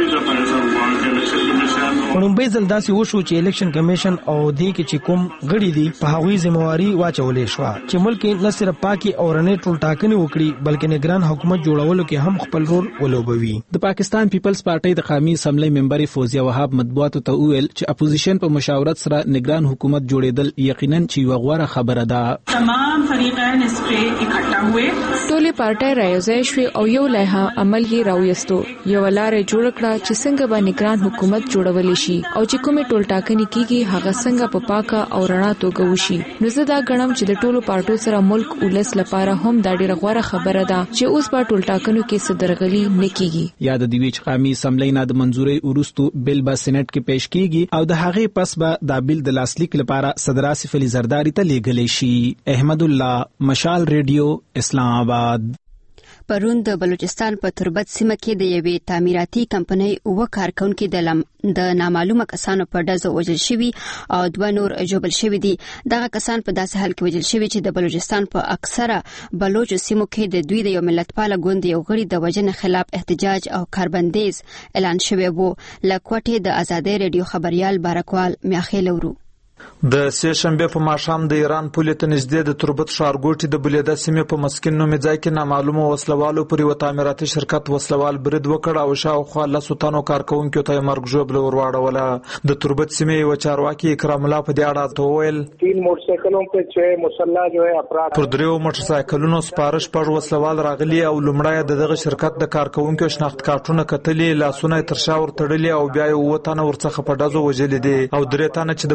لومبۍ ځل داسې وشو چې الیکشن کمیشن او دې کې چې کوم غړي دي په هغوی ذمہواري واچولې شوه چې ملک نه صرف پاکي او رڼې ټولټاکنې وکړي بلکې نگران حکومت جوړولو کې هم خپل رول ولوبوي. د پاکستان پیپلز پارټۍ د قومي اسمبلی ممبر فوزیه وهاب مطبوعاتو ته وویل چې اپوزیشن په مشاورت سره نگران حکومت جوړېدل یقینا چې یو غوره خبره ده. تمام فریقین اس په اکټا ہوئے ټولې پارټۍ رايوځای شوې او یو لایحه عمل یې راوېستو. یو لارې جوړ کړه چې څنګه به نگران حکومت جوړول شي او چې کومې ټولټاکنې کیږي هغه څنګه په پاکه او رڼا توګه وشي. نو زه دا ګڼم چې د ټولو پارټو سره ملک ولس لپاره هم دا ډېره غوره خبره ده چې اوس په ټولټاکنو کې څه درغلي نه کیږي. یاد دی وی چې قومي اسمبلی نه د منظورۍ وروسته بل به سېنات کې پیش کیږي او د هغې پس به دا بل د لاسلیک لپاره صدر آصف علي زرداری ته لیږلی شي. احمد الله، مشال ریډیو، اسلام آباد. پرون د بلوچستان په تربت سیمه کې د یوې تعمیراتي کمپنۍ اوه کارکونکي د لم د نامعلومه کسانو په ډزو وژل شوي او دوه نور ژوبل شوي دي. دغه کسان په داسې حال کې وژل شوي چې د بلوچستان په اکثره بلوچ سیمو کې د دوی د یو ملتپاله ګوند یو غړي د وژنې خلاف احتجاج او کاربندیز اعلان شوی وو. له کوټې د ازادۍ رادیو خبريال بارکوال میاخیل ورو. د سه شنبه په ماښام د ایران پولې ته نږدې د تربت ښارګوټي د بلیده سیمې په مسکن نومي ځای کې نامعلومه وسلوالو پر یو تعمیراتي شرکت وسلوال برید وکړ او شاوخوا لسو تنو کارکونکو ته مرګ ژوبله ور واړوله. د تربت سیمې یو چارواکي اکرام الله په دې اړه ته وویل تین موټرسایکلوں په چھ مسلح جو ہے افراد پر دریو موټرسایکلونو سپارش پر وسلوال راغلي او لومړی دغه شرکت د کارکونکو شناخت کارتونه کتلې لاسونه تر شاور تړلې او بیا یو وطن ورڅخه په ډزو وجلې دي او درې تنه چې د بلوچستان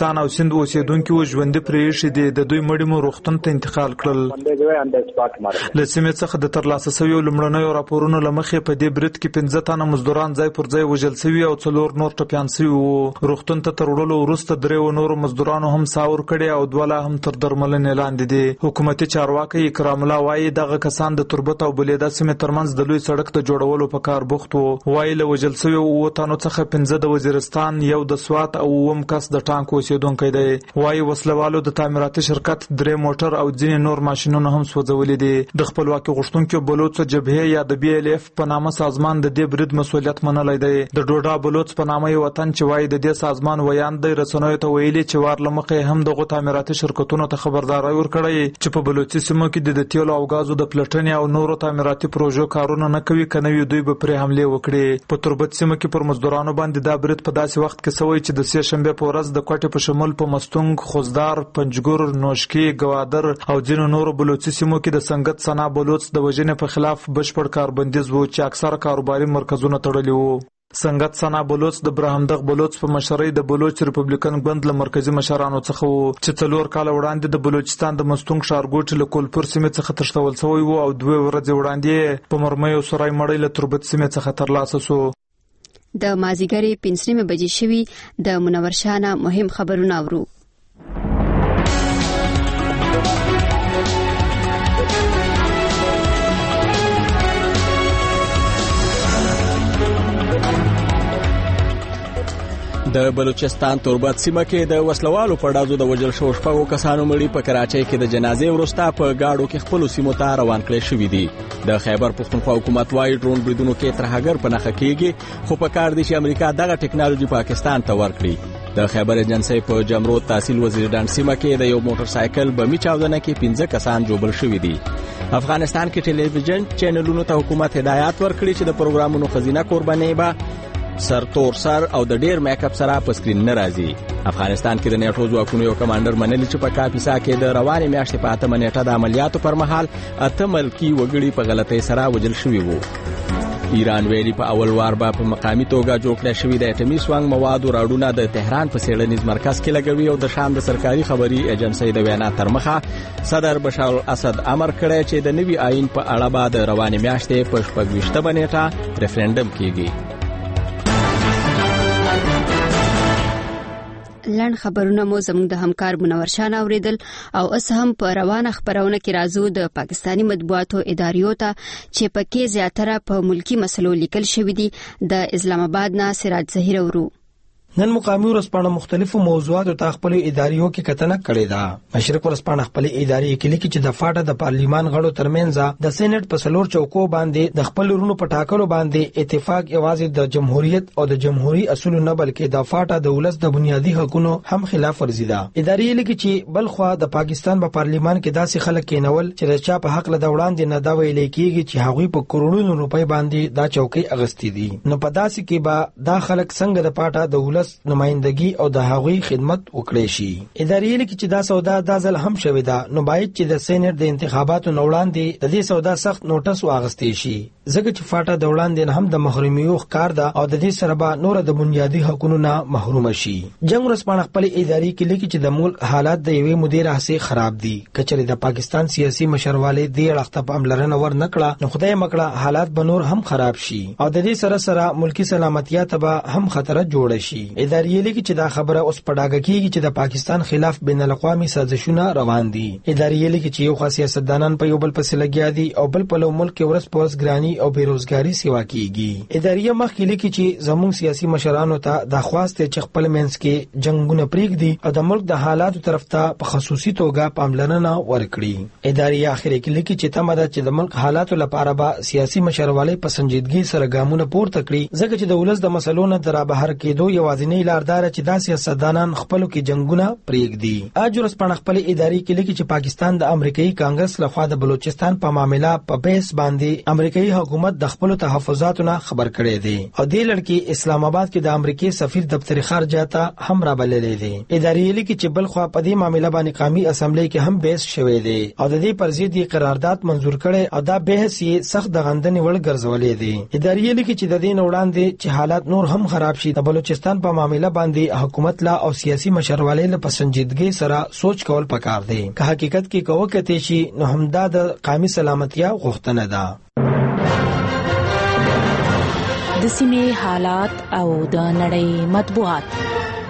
بلوچستان او سند اوسیدونکو ژوند پرېښې دي. د دوی مړي مو روغتون ته انتقال کړل. لسمه څخه د ترلاسه شویو لمړنیو راپورونو لمخې په دې برید کې پنځه تنه مزدوران ځای پر ځای وژل شوي او څلور نور ټپیان شوي وو. روغتون ته تر وړلو وروسته درې نورو مزدورانو هم ساور کړي او دوه لا هم تر درملنې لاندې دي. حکومتي چارواکي اکرام الله وایي دغه کسان د تربت او بلیده سیمې ترمنځ د لوی سړک د جوړولو په کار بوخت وو. وایي له وژل شویو اووه تنو څخه پنځه د وزیرستان، یو د سوات او اووم کس د ټانک اوسیدونکی دی. وایي وسلوالو د تعمیراتي شرکت درې موټر او ځینې نور ماشینونه هم سوځولي دي. د خپلواکي غوښتونکو بلوچ جبهه یا د بي ال اف په نامه سازمان د دې برید مسؤلیت منلای دی. د ډوډا بلوچ په نامه یو وطن چې وایي د دې سازمان ویان دی رسنیو ته ویلي چې وار لمخې هم دغه تعمیراتي شرکتونو ته خبرداري ورکړی چې په بلوچي سیمو کې د تیلو او غازو د پلټنې او نورو تعمیراتي پروژو کارونه نه کوي، کنه دوی به پرې حمله وکړي. په تربت سیمه کې پر مزدورانو باندې دا برید په داسې وخت کې سوی چې د سې شنبه په ورځ د کوټې په شمول په مستونګ، خوزدار، پنجګور، نوشکی، گوادر او ځینو نورو بلوچي سیمو کې د سنگت سنا بلوچ د وژنې په خلاف بشپړ کاربندیز وو چې اکثره کاروباري مرکزونه تړلي وو. سنگت سنا بلوچ د برهمدغ بلوچ په مشرۍ د بلوچ ریپبلیکن ګوند له مرکزی مشرانو څخه وو چې څلور کال وړاندې د بلوچستان د مستونګ ښارګوټ له کولپور سیمې څخه تښتول شوی وو او دوه ورځې وړاندې په مرمیو سورای مړی له تربت سیمې څخه ترلاسه شو. د مازیګری پنځه بجې شوي د منور شاه مهم خبرونه اورو. د بلوچستان تربت سیمه کې د وسلوالو په ډازو د وژل شوو شپږو کسانو مړي په کراچۍ کې د جنازې وروسته په گاډو کې خپل سیمو ته روان کړي شوې دي. د خیبر پښتونخوا حکومت وايي ډرون بریدونو کې ترهګر په نخښه کېږي، خو په کار دي چې امریکا دغه ټکنالوژي پاکستان ته ورکړي. د خیبر ایجنسی په جمرود تحصیل وزیرستان سیمه کې د یو موټر سایکل بمي چاودنه کې پنځه کسان جوړ شوي دي. افغانستان کې ټلویزیون چینلونو ته حکومت هدایت ورکړي چې د پروګرامونو خزینه قرباني به سر تور سر او د ډیر میک اپ سره په سکرین نه راځي. افغانستان کې د نیټو ځواکونو یو کمانډر منلی چې په کاپیسا کې د روانې میاشتې په اتمه نیټه د عملیاتو پر مهال اته ملکی وګړي په غلطۍ سره وژل شوي وو. ایران ویلي په اول وار به په مقامي توګه جوړ کړی شوي د اټومي سوانګ موادو راډونه د تهران په څېړنیز مرکز کې لګوي او د شام د سرکاري خبري ایجنسی د وینا تر مخه صدر بشار الاسد امر کړی چې د نوي آئین په اړه به د روانې میاشتې په شپږ ویشتمه نیټه ریفرنډم کیږي. لړ خبرونه مو زموږ د همکار منور شاه اوریدل او اس هم په روانه خبرونه کې راځو د پاکستانی مطبوعاتو اداریو ته چې پکې زیاتره په ملکی مسلو لیکل شوی دي. د اسلام آباد نه سراج ظهیر ورو. نن مقامی ورځپاڼه مختلفو موضوعاتو ته خپل اداریو کې کتنه کړې ده. مشرق ورځپاڼه خپل اداري کې لیکي چې د فاټا د پارلیمان غړو ترمنځ د سېنات په سلور چوکو باندې د خپل ورونو په ټاکلو باندې اتفاق یوازې د جمهوریت او د جمهوریت اصول نه بلکې د فاټا د ولس د بنیادی حقوقو هم خلاف ورزي ده. اداري لیکي چې بلخوا د پاکستان په پارلیمان کې داسې خلک کېنول چې د چا په حق له وړاندې نه دا ویل کېږي چې هغوی په کروڑونو روپۍ باندې دا چوکۍ اغستې دي. نو په داسې کې به دا خلک څنګه د فاټا د ولس نمائندګي او د هغوی خدمت وکړي شي. اداري لیکي چې دا سودا د ځل هم شوې ده، نو باید چې د سېنات د انتخاباتو وړاندې د دې سودا سخت نوټس واغستې شي، ځکه چې فاټا د وړاندې هم د محرومیو ښکار ده او د دې سره به نور د بنیادی حقوقو نه محروم شي. جنگ ورځپاڼه خپل اداري کې لیکي چې د ملک حالات د یوې مودې راهیسې خراب دي. کچره د پاکستان سیاسي مشرواله د اړخته پاملرنه ور نکړه نو خدای مکړه حالات به نور هم خراب شي او د دې سره سره ملکی سلامتیا ته به هم خطر جوړ شي. اداري لیکي چې دا خبره اوس پډاګه کیږي چې د پاکستان خلاف بین الاقوامي سازشونه روان دي. اداري لیکي چې یو خاص سیاستدانان په یو بل پسې لګیا دي او بل په ملک کې ورس پوس ګرانی او بیروزګاری سیوا کیږي. اداري مخکې لیکي چې زموږ سیاسي مشرانو ته د خواسته چې خپل منځ کې جنگونه پریږدي او د ملک د حالاتو طرف ته په خصوصي توګه پاملرنه ورکړي. اداري اخر کې لیکي چې تمه ده چې د ملک حالاتو لپاره به سیاسي مشرواله په سنجیدګي سره ګامونه پورته کړي، ځکه چې د ولس د مسلو نه در بهر کېدو یوازینی لاردار چې دا سیاستدانان خپلو کې جنگونه پریږدي. اج ورځپاڼه خپل اداري کې لیکي چې پاکستان د امریکایي کانګرس لخوا د بلوچستان په معاملې په بیس باندې امریکایي حکومت د خپل تحفظاتو نه خبر کړی دی او دې لړ اسلام آباد کې د امریکای سفیر دفتر خارجه ته هم را بللې دی. ادارې لیکي چې بل خو په دې معاملې باندې قومي اسمبلی کې هم بحث شوی دی او د دې پر ضد قرارداد منزور کړي او دا بحث یې سخت د غندنې وړ ګرځولې دی. ادارې لیکي چې د دې وړاندې چې حالات نور هم خراب شي د بلوچستان په معاملې باندې حکومت لا او سیاسي مشرولې له پسنجیدګۍ سره سوچ کول پکار دی. که حقیقت کې کوو کته شي نو همدا د قومي سلامتیا غوښتنه ده. د سیمې حالات او د نړۍ مطبوعات.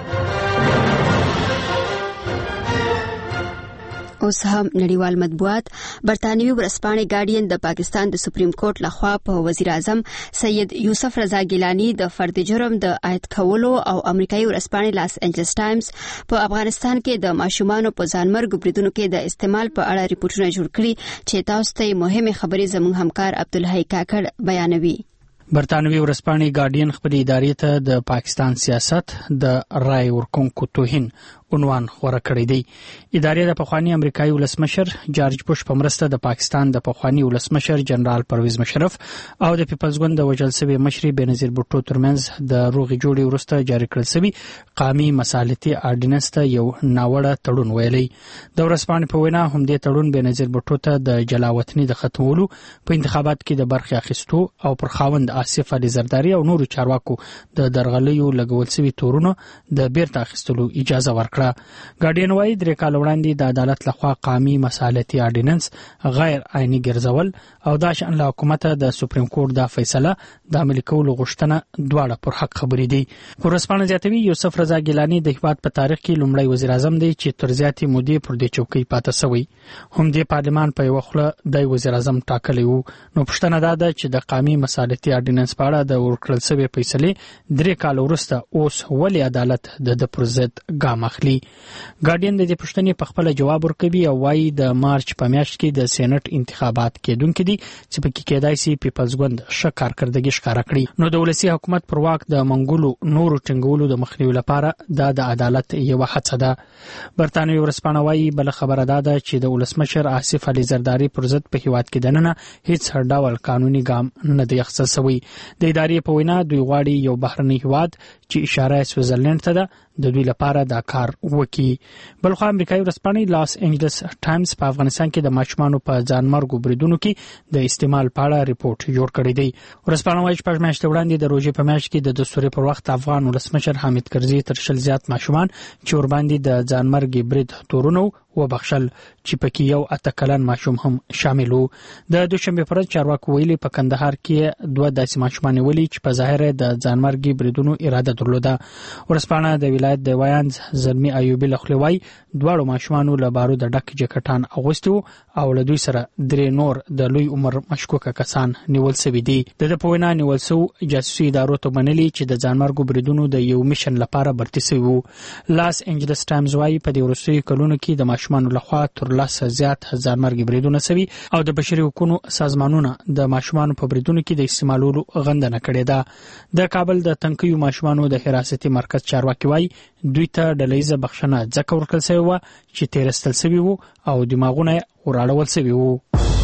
اوس هم نړیوال مطبوعات. برطانوي ورځپاڼې ګارډین د پاکستان د سپریم کورټ لخوا په وزیر اعظم سید یوسف رضا ګیلانی د فرد جرم د عاید کولو او امریکایي ورځپاڼې لاس انجلس ټایمز په افغانستان کې د ماشومانو په ځانمرګ بریدونو کې د استعمال په اړه ریپورتونه جوړ کړي چې تاسو ته مهمه خبرې زموږ همکار عبدالحی کاکړ بیانوي. برطانوي ورځپاڼې ګارډین خپل ادارې ته د پاکستان سیاست د رای ورکونکو توهین عنوان غوړه کړی دی. ادارې د پخوانی امریکایي ولسمشر جارج بوش په مرسته د پاکستان د پخوانی ولسمشر جنرال پرویز مشرف او د پیپلز ګوند د وژل شوی مشر بنظیر بوټو ترمنځ د روغې جوړې وروسته جاری کړل شوی قومي مصالحتي اورډیننس ته یو ناوړه تړون ویلي. د ورځپاڼې په وینا هم دې تړون بنظیر بوټو ته د جلاوطنۍ د ختمولو په انتخابات کې د برخې اخیستو او پر خاوند آصف علي زرداری او نورو چارواکو د درغلیو لګول شوی تورونو د بیرته اخیستلو اجازه ورکړه. ګارډین وايي درې کال وړاندې د عدالت لخوا قومي مصالحتي اورډیننس غیر عیني ګرځول او د شان له حکومت د سپریم کورټ د فیصله د عملي کولو غوښتنه دواړه پر حق خبرې دي. ورسپانه زیاتوي یوسف رضا ګیلانی د هیواد په تاریخ کې لومړی وزیر اعظم دی چې تر زیاتې مودې پر دې چوکۍ پاتې شوی. هم د پارلمان په یو خله د وزیر اعظم ټاکلی وو. نو پښتنه دا ده چې د قومي مصالحتي اورډیننس په اړه د ورکړل شوی فیصله درې کال وروسته اوس ولې عدالت د د پر ضد ګام اخلي. ګارډین د دې پښتنې په خپل جواب ورکوي او وايي د مارچ په میاشت کې د سېنات انتخابات کېدونکي دي چې په کې کېدای شي پیپلز ګوند ښه کارکردګي ښکاره کړي. نو د ولسي حکومت پر واک د منګولو نورو ټینګولو د مخنیوي لپاره دا د عدالت یو هڅه ده. برطانوي ورځپاڼه وايي بل خبره ده چې د ولسمشر آصف علي زرداری پر ضد په هیواد کې دننه هیڅ ډول قانوني ګام نه دی اخیستل شوی. د ادارې په وینا دوی غواړي یو بهرنی هیواد چې اشاره سویټزرلند ته ده د دوی لپاره دا کار وکړي. بلخو امریکایي ورځپاڼې لاس انجلس ټایمز په افغانستان کې د ماشومانو په ځانمرګو بریدونو کې د استعمال په اړه ریپورت جوړ کړی دی. ورځپاڼه وايي چې په میاشتې وړاندې د روژې په میاشت کې د دستوري پر وخت افغان ولسمشر حامد کرزي تر شل زیات ماشومان چې ورباندې د ځانمرګ برید تورونو وبخښل چې پکې یو اته کلن ماشوم هم شامل وو. د دوشنبه پر ورځ چارواکو ویلي په کندهار کې دوه داسې ماشومان ولي چې په ظاهر د ځانمرګ بریدونو اراده درلوده. ورځپاڼه د ولایت د وایانز زلمی ایوبی لخلوی دواړو ماشومانو له بارود ډک جکټان اغوستي او له دوی سره درې نور د لوی عمر مشکوکه کسان نیول شوي دي. د په وینا نیول شو جاسوسي ادارو ته منلي چې د ځانمرګ بریدونو د یو میشن لپاره برتي شوی وو. لاس انجلس ټایمز وايي په دې وروستیو کلونو کې د ماشومانو لخوا تر لسه زیات ځانمرګ بریدونه شوي او د بشري حقوقو سازمانونه د ماشومانو په بریدونو کې د استعمالولو غندنه کړې ده. د کابل د تنکیو ماشومانو د حراستي مرکز چارواکي وايي دوی ته ډلهیزه بخښنه ځکه ورکړل شوې وه چې تیرستل شوي وو او دماغونه وراړول شوي وو.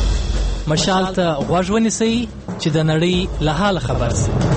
مشال ته غوږ ونیسئ چې د نړۍ له حاله خبر شئ.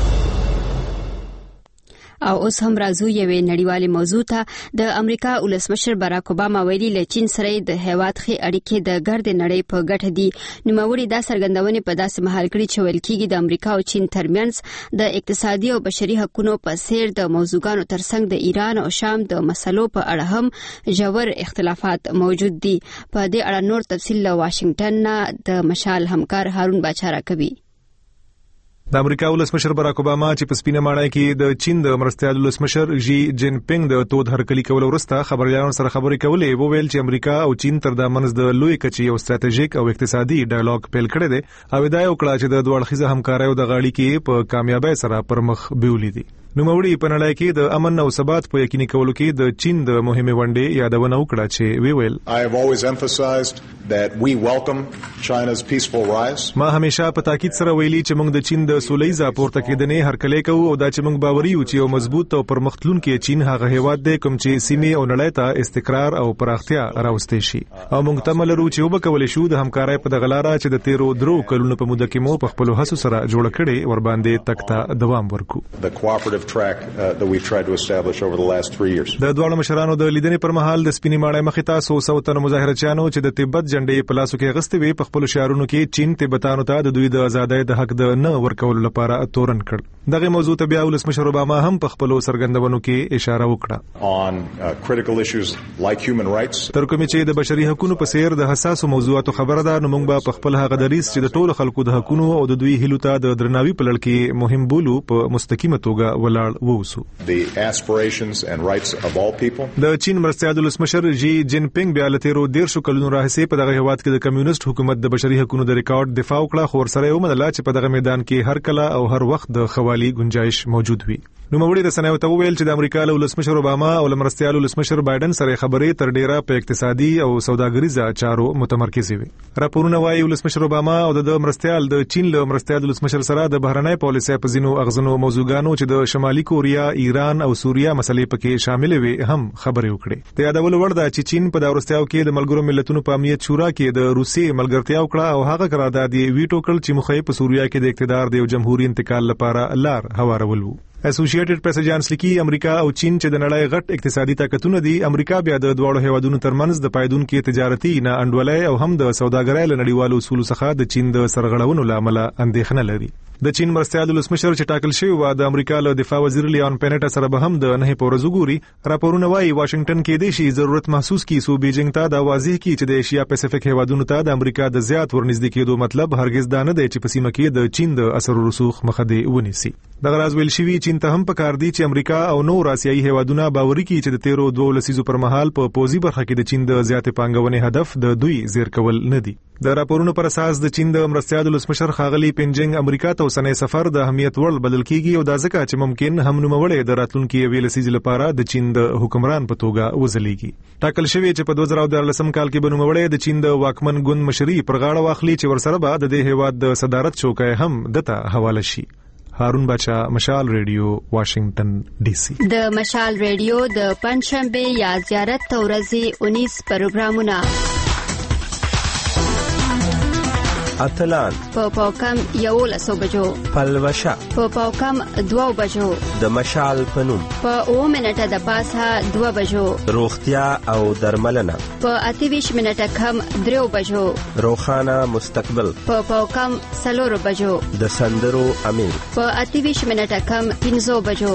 او اوس هم راځو یوې نړیوالې موضوع ته. د امریکا ولسمشر باراک اوباما ویلي له چین سره د هیواد ښې اړیکې د ګرد نړۍ په ګټه دي. نوموړي دا څرګندونې په داسې مهال کړي چې ویل کېږي د امریکا او چین ترمنځ د اقتصادي او بشري حقوقو په څیر د موضوعګانو ترڅنګ د ایران او شام د مسلو په اړه هم ژور اختلافات موجود دي. په دې اړه نور تفصیل له واشنگټن نه د مشال همکار هارون باچا راکوي. د امریکا ولسمشر باراک اوباما چې په سپینه ماڼۍ کې د چین د مرستیال ولسمشر جی جین پینګ د تود هرکلی کول وروسته خبريالانو سره خبرې کولې وو ویل چې امریکا او چین تر د منځ د لوی کچې یو ستراتیژیک او اقتصادي ډایالوګ پیل کړی دی او دا یو کړه چې د دوه اړخیزه همکارۍ او د غاړي کې په کامیابی سره پر مخ بیولې دي. نوموړي په نړۍ کې د امن او ثبات په یقیني کولو کې د چین د مهمه ونډې یادونه وکړه چې وی ویل I have always emphasized that we welcome China's peaceful rise. ما همیشه په تاکید سره ویلي چې موږ د چین د سولهییزه پورته کېدنې هرکلی کوو او دا چې موږ باوري یو چې یو مضبوط او پرمختلونکی چین هغه هیواد دی کوم چې سیمې او نړۍ ته استقرار او پراختیا راوستي شي او موږ تمه لرو چې وبکول شو د همکارۍ په دغه لاره چې د تیرو درو کلونو په موده کې مو په خپل هڅو سره جوړ کړي ور باندې تکته دوام ورکو. The cooperative track uh, that we've tried to establish over the last three years. د دوه مشرانو د لیدنې پر مهال د سپینې ماړۍ مخې ته څو سوه تنه مظاهرچیانو چې د تبت جنډې په لاسو کې اغوستې وې په خپلو شعارونو کې چین تبتانو ته د دوی د ازادۍ د حق د نه ورکولو لپاره تورن کړ. دغه موضوع ته بیا ولسمشر اوباما هم په خپلو څرګندونو کې اشاره وکړه on uh, critical issues like human rights. تر کومې چې د بشري حقوقو په څیر د حساسو موضوعاتو خبره ده نو موږ به په خپل هغه دریځ چې د ټولو خلکو د حقوقو او د دوی هیلو ته د درناوي په لړ کې مهم بولو په مستقیمه توګه ولاړ ووسو. The aspirations and rights of all people. د چین مرستیال ولسمشر جی جین پینګ بیا له تیرو دیرشو کلونو راهیسې په دغه هیواد کې د کمیونست حکومت د بشري حقوقو د ریکارډ دفاع وکړه خو ورسره یې ومنله چې په دغه میدان کې هر کله او هر وخت د خوالي گنجائش موجود وي. نوموړي رسنیو ته وویل چې د امریکا له ولسمشر اوباما او له مرستیال ولسمشر بایدن سره خبرې تر ډیره په اقتصادي او سوداګریزه چارو متمرکز وي. راپورونه وايي ولسمشر اوباما او د مرستیال د چین له مرستیال ولسمشر سره د بهرنۍ پالیسۍ په ځینو اغزنو موضوعګانو چې د شمالي کوریا، ایران او سوریه مسلې پکې شامل وي هم خبرې وکړي. د یادولو وړ ده چې چین په دغه وروستیو کې د ملګرو ملتونو په امنیت شورا کې د روسیې ملګرتیا وکړه او هغه قرارداد یې ویټو کړ چې مخې په سوریه کې د اقتدار د یو جمهوریت انتقال لپاره لار هوارول وو. اسوسییټډ پریس اجانس لیکي امریکا او چین چې د نړۍ غټ اقتصادي طاقتونه دي امریکا بیا د دوه هیوادونو ترمنځ د پایدونکو تجارتي نه انډولۍ او هم د سوداګرۍ له نړیوالو اصولو څخه د چین د سرغړونو لامل اندېښنه لري. د چین مرستیال ولسمشر چې ټاکل شوی و د امریکا له دفاع وزیر لیون پینټا سره به هم د نه پورز وګوري. راپورونه وايي واشنگټن کې د شي ضرورت محسوس کی سو بیجینګ ته دا واضح کی چې د ایشیا پیسفیک هیوادونو ته د امریکا د زیات ورنږدې کېدو مطلب هرگز دا نه دی چې په سیمه کې د چین د اثر رسوخ مخه دی ونیسي. دغه راز ویل شوی چین ته هم پکار دی چې امریکا او نور آسیایي هیوادونه باوري کړي چې د تیرو دوه لسیزو پر مهال په پوزي برخه کې د چین د زیات پانګونې هدف د دوی زیر کول نه دی. د راپورونو پر اساس د چین د مرستیال ولسمشر خاغلی پینجینګ امریکا ته اوسنۍ سفر د اهمیت وړ بدل کیږي او دا ځکه چې ممکن هم نوموړی د راتلونکي یوې لسیزې لپاره د چین د حکمران په توګه وځلېږي. ټاکل شوی چې په دوه زره دیارلسم کال کې به نوموړی د چین د واکمن ګوند مشري پر غاړه واخلي چې ورسره به د دې هیواد د صدارت چوکۍ هم دته حواله شي. هارون بچا، مشال ریډیو، واشنگټن ډي سي. د مشال ریډیو د پنځشنبه یا زیارت ورځې انیس پروګرامونه اتلان په پاوکم یولسو بجو، پلوشه په پاوکم دوو بجو، د مشال پنوم په اوه منټه د پاسه دوه بجو، روغتیا او درملنه په اته ویشت منټه کم دریو بجو، روخانه مستقبل په پاوکم څلورو بجو، د سندرو امیر په اته ویشت منټه کم پنځو بجو.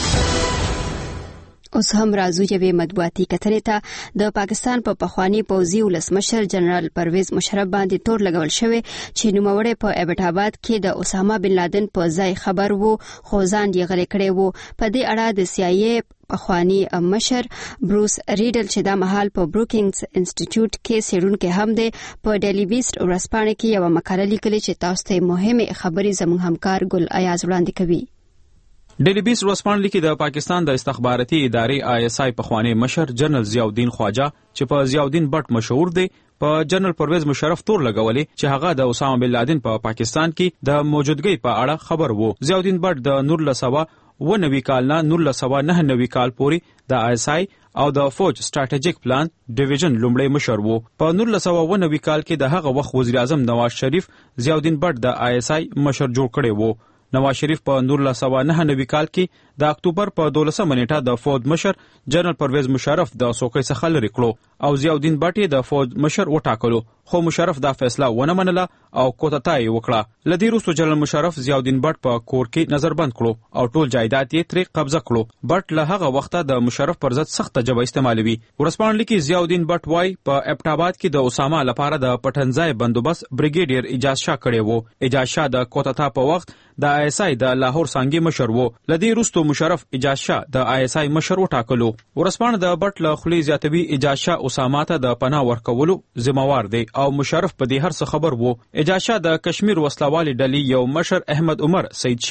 اوس هم راځو یوې مطبوعاتي کتنې ته. د پاکستان په پخوانی پوځي ولسمشر جنرال پرویز مشرف باندې تور لګول شوی چې نوموړی په ایبټ آباد کې د اسامه بن لادن په ځای خبر وو خو ځان یې غلی کړی وو. په دې اړه د سی آی ای پخوانی مشر بروس ریډل چې دا مهال په بروکینګز انسټیټیوټ کې څېړونکی هم دی په ډیلی بیسټ ورځپاڼه کې یوه مقاله لیکلې چې تاسو ته مهمه خبرې زموږ همکار ګل ایاز وړاندې کوي. ډیلی بیس ورځپاڼه لیکي د پاکستان د استخباراتي ادارې آی اس آی پخوانی مشر جنرال ضیاءالدین خواجه چې په ضیاءالدین بټ مشهور دی په جنرال پرویز مشرف تور لګولې چې هغه د اسامه بن لادن په پا پاکستان کې د موجودګۍ په اړه خبر وو. ضیاءالدین بټ د نور لسوا و نوي کال نه نور لسوا نه نوي کال پورې د آی اس آی او د فوج سټریټیجیک پلان ډیویژن لومړی مشر وو. په نور لسوا و نوي کال کې د هغه وخت وزیر اعظم نواز شریف ضیاءالدین بټ د آی اس آی مشر جوړ کړی وو. نواز شریف په نور لسوا نه نوي کال کې د اکتوبر په دولسمه نیټه د فوج مشر جنرال پرویز مشرف د څوکۍ څخه لرې کړو او ضیاءالدین بټ د فوج مشر وټاکلو خو مشرف دا فیصله ونه منله او کوتاه یې وکړه. لدې وروسته جنرال مشرف ضیاءالدین بټ په کور کې نظربند کړو او ټول جایداد یې ترې قبضه کړو. بټ له هغه وخته د مشرف پر ضد سخته ژبه استعمالوي. ورځپاڼه لیکي ضیاءالدین بټ وايي په ایبټ آباد کې د اسامه لپاره د پټنځای بندوبست بریګیډیر اجاز شاه کړی وو. اجاز شاه د کوتاه په وخت د آی اس آی د لاهور څانګې مشر وو. لدې وروسته مشرف اجاز شاه د آی اس آی مشر وټاکلو. ورځپاڼه د بټ له خولې زیاتوي اجاز شاه اسامه ته د پناه ورکولو ذمہوار دی او مشرف په دې هر څه خبر وو. اجاز شاه د کشمیر وسلوالي ډلې یو مشر احمد عمر سید شیخ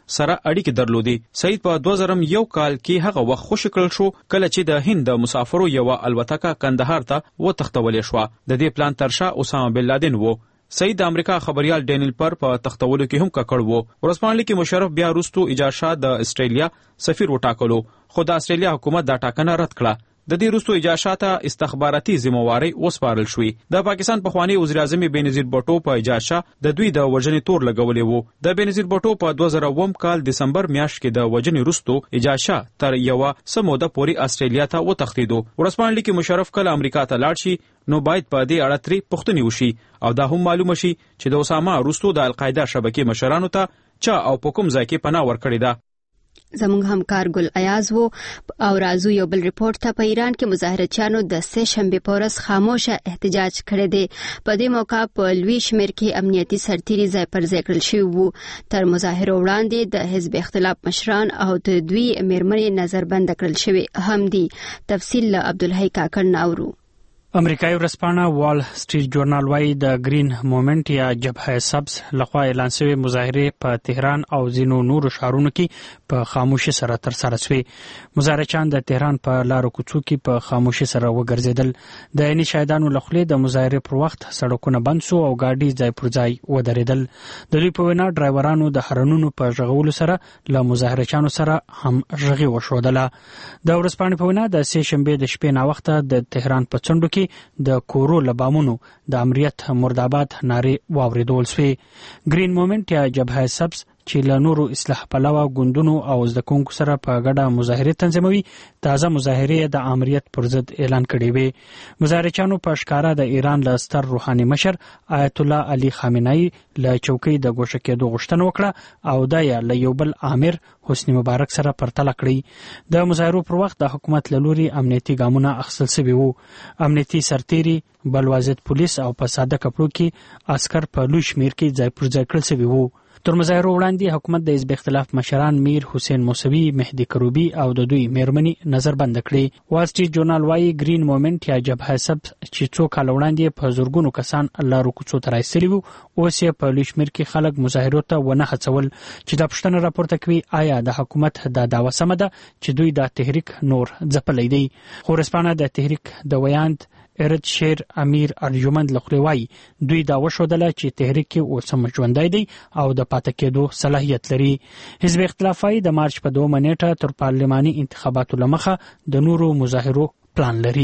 سره اړیکې درلودې. سعید په دوه زره یو کال کې هغه وخت خوشی کړل شو کله چې د هند د مسافرو یو الوتکه کندهار ته وتښتولې شوه. د دې پلان تر شا اسامه بن لادن و. سعید د امریکا خبريال ډینیل پر په تختولو کې هم ککړ وو. ورځپاڼه کې مشرف بیا وروسته اجازه شاه د استرالیا سفیر وټاکلو، خو د استرالیا حکومت دا ټاکنه رد کړه. د دې وروسته اجازه شاه ته استخباراتي ذمہواری وسپارل شوې. د پاکستان پخوانی وزیر اعظم بېنظیر بوټو په اجازه شاه د دوی د وژنې تور لګولې وو. د بېنظیر بوټو په دوه زره اووه کال دسمبر میاشت کې د وژنې وروسته اجازه شاه تر یو سموده پورې استرالیا ته وتښتېدو. ورځپاڼه کې مشرف کله امریکا ته لاړ شي نو باید په دې اړه ترې پوښتنې وشي او دا هم معلومه شي چې د اسامه وروسته د القاعده شبکې مشرانو ته چا او په کوم ځای کې پناه ورکړې ده. زموږ همکار ګل ایاز وو او رازو یو بل ریپورت ته په ایران کې مظاهرچیانو د سه شنبه په ورځ خاموشه احتجاج کړی دی. په دې موقع په لوی شمېر کې امنیتي سرتیري ځای پر ځای کړل شوي وو. تر مظاهرو وړاندې د حزب اختلاف مشران او د دوی میرمنې نظربند کړل شوي هم دي. تفصیل له عبدالحی کاکړ ناورو. امریکایي ورځپاڼه وال سټریټ جورنال وايي د گرین موومنت یا جبهه سبز لخوا اعلان شوی مظاهره په تهران او ځینو نورو ښارونو کې په خاموشي سره تر سره شوې. مظاهرچیان د تهران په لارو کوڅو کې په خاموشي سره وګرځیدل. د عیني شاهدانو لخوا د مظاهره پر وخت سړکونه بند شو او ګاډي ځای پر ځای ودرېدل. د دوی په وینا ډرایورانو د هرنونو په ژغولو سره له مظاهرچیانو سره هم ژغي وشودله. د ورځپاڼې په وینا د سه شنبه د شپې نا وخته د تهران په څنډو کې د کورو لبامونو د امریت مرداباد نارې واوریدول شوې. گرین موومنت یا جبهه سبز چې له نورو اصلاح پلوه ګوندونو او زده کوونکو سره په ګډه مظاهره تنظیموي تازه مظاهره د امریت پر ضد اعلان کړی وي. مظاهرچیانو په ښکارا د ایران له ستر روحاني مشر آیت الله علي خامنه‌ای له چوکۍ د ګوښه کېدو غوښتنه وکړه او دا یې له یو بل امیر حسنی مبارک سره پرتله کړی. د مظاهرو پر وخت د حکومت له لوري امنیتي ګامونه اخیستل شوي وو. امنیتي سرتیري بل واحد پولیس او په ساده کپړو کې عسكر په لوی شمیر کې ځای پر ځای کړل شوي وو. تر مظاهرو وړاندې حکومت د حزب اختلاف مشران میر حسین موسوي، مهدي کروبي او د دوی میرمنې نظربند کړي. وال سټریټ جورنال وايي گرین موومنت یا جبهه سبز چې څو کال وړاندې په زورګونو کسان لارو کوڅو ته راایستلي وو اوس یې په لوی شمیر کې خلک مظاهرو ته ونه هڅول چې دا پوښتنه راپورته کوي آیا د حکومت دا دعوه سمه ده چې دوی د تحریک نور ځپلی دی. خو ورځپاڼه د تحریک د ویاند ارد شیر امیر ارجمند لخوا دوی دا وشودله چې تحریک کې اوسم ژوندی دی او د پاتې کېدو صلاحیت لري. حزب اختلافي د مارچ په دوه نیټه تر پارلماني انتخاباتو لمخه د نورو مظاهرو پلان لري.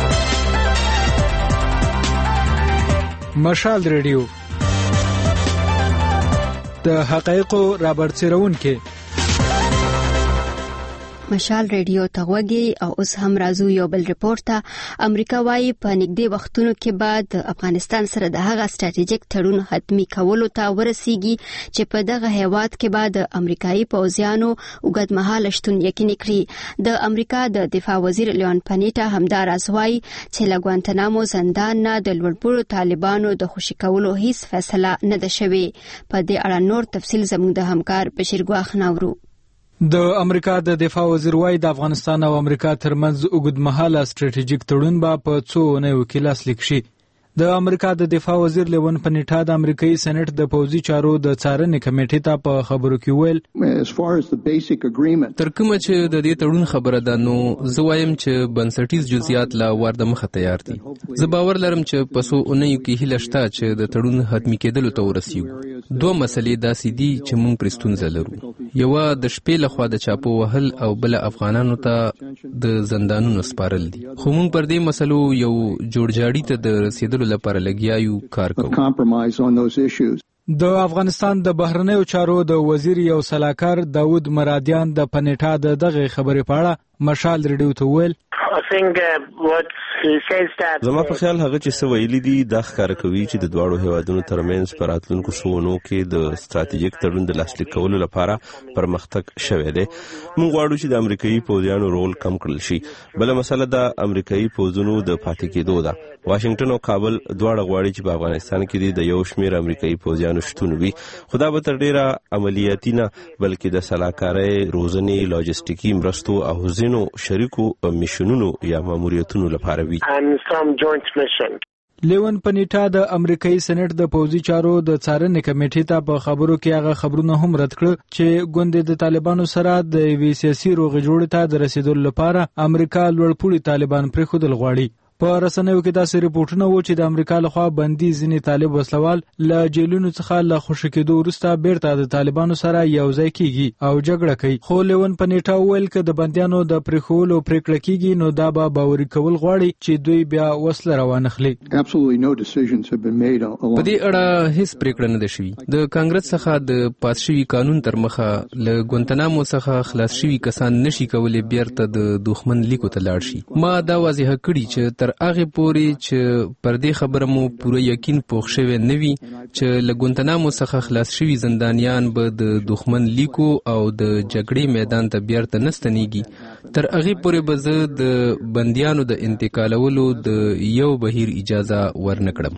مشال ریډیو د حقایقو رابرسېرونکي مشال ریډیو ته غوږی او اوس هم راځو یو بل ریپورت ته. امریکا وايي په نږدې وختونو کې بعد افغانستان سره د هغه ستراتیژیک تړون حتمی کولو ته ورسیږي چې په دغه هیواد کې بعد امریکایي پوځیانو اوږدمهاله شتون یقیني کړي. د امریکا د دفاع وزیر لیون پانیټا همداراز وايي چې له ګوانتنامو زندان نه د لوړپوړو طالبانو د خوشي کولو هیڅ فیصله نه ده شوې. په دې اړه نور تفصیل زموږ د همکار بشیر ګواخ ناورو. د امریکا د دفاع وزیر وايي د افغانستان او امریکا ترمنځ اوږدمهاله ستراتیژیک تړون به په څو اونیو کې لاسلیک شي. د امریکا د دفاع وزیر لیون پنیټا د امریکایي سېنات د پوځي چارو د څارنې کمیټې ته په خبرو کې ویل تر کومه چې د دې تړون خبره ده نو زه وایم چې بنسټیز جزئیات لا ورده مخه تیار دي. زه باور لرم چې په څو اونیو کې هیله شته چې د تړون حتمی کېدلو ته ورسیږو. دوه مسلې داسې دي چې موږ پرې ستونزه لرو. یوه د شپې لخوا د چاپو وهل او بل افغانانو ته د زندانونو سپارل دي. خو موږ پر دې مسلو یو جوړجاړي ته د رسیدلو لپاره لګیا یو کار کوو. د افغانستان د بهرنیو چارو د وزیر یو سلاکار داود مرادیان د پنیټا د دغه خبرې په اړه مشال ریډیو ته ویل زما په خیال هغه چې څه ویلي دي دا ښکاره کوي چې د دواړو هیوادونو ترمنځ په راتلونکو څو اونو کې د ستراتیژیک تړون د لاسلیک کولو لپاره پرمختګ شوی دی. موږ غواړو چې د امریکایي پوځیانو رول کم کړل شي. بله مسله د امریکایي پوځونو د پاتې کېدو ده. واشنگټن او کابل دواړه غواړي چې په افغانستان کې د یو شمېر امریکایي پوځیانو شتون وي. خو دا به تر ډیره عملیاتي نه بلکې د سلاکارۍ، روزنې، لاجستیکي مرستو او ځینو شریکو میشنونو یا ماموریتونو لپاره وي. لیون پنیټا د امریکایي سېنات د پوځي چارو د څارنې کمیټې ته په خبرو کې هغه خبرونه هم رد کړ چې ګوند د طالبانو سره د وی سیاسي روغې جوړې ته د رسیدلو لپاره امریکا لوړپوړي طالبان پرېښودل غواړي. په رسنیو کې داسې ریپورتونه وو چې د امریکا لخوا بندي ځینې طالب وسلوال له جیلونو څخه له خوشي کېدو وروسته بیرته د طالبانو سره یو ځای کیږي او جګړه کوي. خو لیون پنیټا وویل که د بندیانو د پرېښولو پرېکړه کیږي نو دا به باوري کول غواړي چې دوی بیا وسله روانخلي. په دې اړه هیڅ پرېکړه نه ده شوې. د کانګرس څخه د پاس شوي قانون تر مخه له ګونتنامو څخه خلاص شوي کسان نشي کولی بیرته د دښمن لیکو ته لاړ شي. ما دا واضح کړي چې تر هغه پورې چې پر دې خبره مو پوره یقین پوښ شوی نه وي چې له ګونتنامو څخه خلاص شوي زندانیان به د دښمن لیکو او د جګړې میدان ته بیرته نه ستنېږي، تر هغه پورې به زه د بندیانو د انتقالولو د یو بهیر اجازه ورنکړم.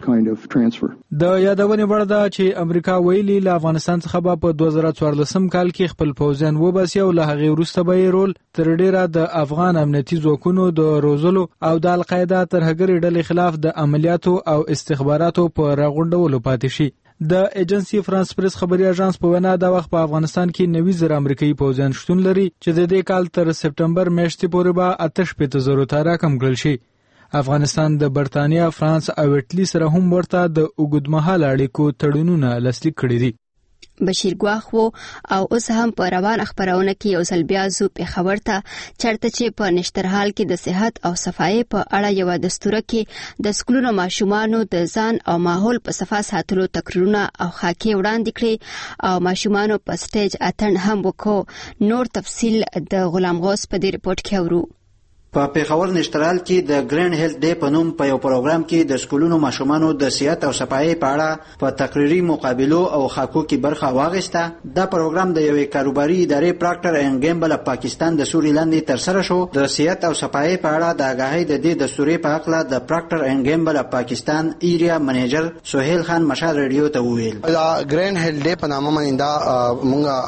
د یادونې وړ ده چې امریکا ویلي له افغانستان څخه به په دوه زره څوارلسم کال کې خپل پوځیان وباسي او له هغې وروسته به یې رول تر ډیره د افغان امنیتي ځواکونو د روزلو او د القاعده ترهګرې ډلې خلاف د عملیاتو او استخباراتو په راغونډولو پاتې شي. د ایجنسی فرانس پریس خبري اژانس په وینا دا وخت په افغانستان کې نوي زره امریکایي پوځیان شتون لري چې د دې کال تر سپټمبر میاشتې پورې به اته شپېته زرو ته راکم کړل شي. افغانستان د برتانیا، فرانس او ایټالي سره هم ورته د اوږدمهاله اړیکو تړونونه لاسلیک کړي دي. بشیر ګواخ وو او اوس هم په روان خبرونه کې یو ځل بیا زو پېښور ته چرته چې په نشترحال کې د صحت او صفایي په اړه یو دستور کې د سکولونو ماشومانو د ځان او ماحول په صفا ساتلو تقریرونه او خاکې وړاندې کړي او ماشومانو په سټیج اتن هم وکړو. نور تفصیل د غلام غوث په دې رپورت کې اورو. په پیښور نشترال کې د ګرین هیلث ډے په نوم په یو پروګرام کې د سکولونو ماشومانو د صحت او صفایي په اړه په تقریري مقابلو او خاکو کې برخه واخیسته. دا پروګرام د یوې کاروباري ادارې پراکټر اینډ ګیمبل پاکستان د سوري لاندې ترسره شو. د صحت او صفایي په اړه د آگاهۍ د دې دستوري په اړه د پراکټر اینډ ګیمبل پاکستان ایریا منیجر سہیل خان مشال ریډیو ته وویل دا ګرین هیلث ډے په نامه باندې دا